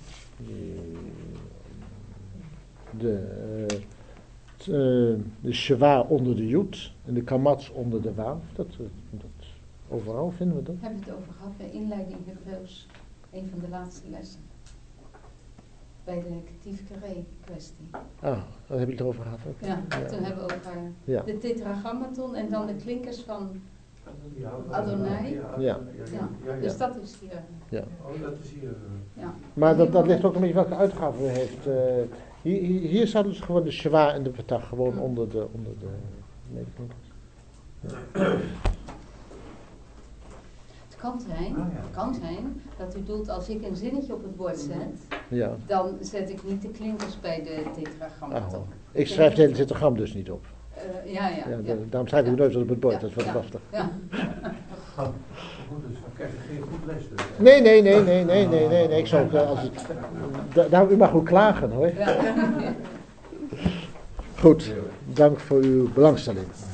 Speaker 1: De, uh, de Shewa onder de Joed en de Kamats onder de Waaf. Dat, dat, overal vinden we dat.
Speaker 4: We hebben het over gehad bij inleiding Hebreeuws. Een van de laatste lessen. Bij de Tivkeré kwestie.
Speaker 1: Ah, daar heb je het over gehad ook.
Speaker 4: Ja,
Speaker 1: ja.
Speaker 4: toen hebben we over
Speaker 1: ja.
Speaker 4: de tetragrammaton en dan de klinkers van
Speaker 3: Ja,
Speaker 4: Adonai.
Speaker 3: Ja,
Speaker 4: Ja.
Speaker 1: Ja.
Speaker 3: ja, ja, ja.
Speaker 4: Dus dat is hier.
Speaker 1: Ja.
Speaker 3: Oh, dat is hier. Uh,
Speaker 4: Ja.
Speaker 1: Maar dat, dat ligt ook een beetje welke uitgave u heeft. Uh, hier, hier, hier staat dus gewoon de Shewa en de Petach gewoon
Speaker 4: Mm.
Speaker 1: onder de... Onder de nee,
Speaker 4: Het kan zijn,
Speaker 3: Ah, ja.
Speaker 4: het kan zijn dat u doelt als ik een zinnetje op het bord zet,
Speaker 1: ja.
Speaker 4: dan zet ik niet de klinkers bij de tetragrammaton.
Speaker 1: Ah, ik schrijf het hele tetragram dus niet op.
Speaker 4: Uh, ja, ja.
Speaker 1: Ja,
Speaker 4: ja.
Speaker 1: da- daarom schrijf ik het nooit op het bord,
Speaker 4: Ja,
Speaker 1: dat is wat
Speaker 4: ja.
Speaker 1: lastig.
Speaker 4: Ja.
Speaker 3: oh, goed, dus we krijgen geen goed les dus.
Speaker 1: Nee, nee, nee, nee, nee, nee, nee, nee. Ik zou ook, uh, als het, da- daar, u mag ook klagen hoor.
Speaker 4: Ja.
Speaker 1: Goed, dank voor uw belangstelling.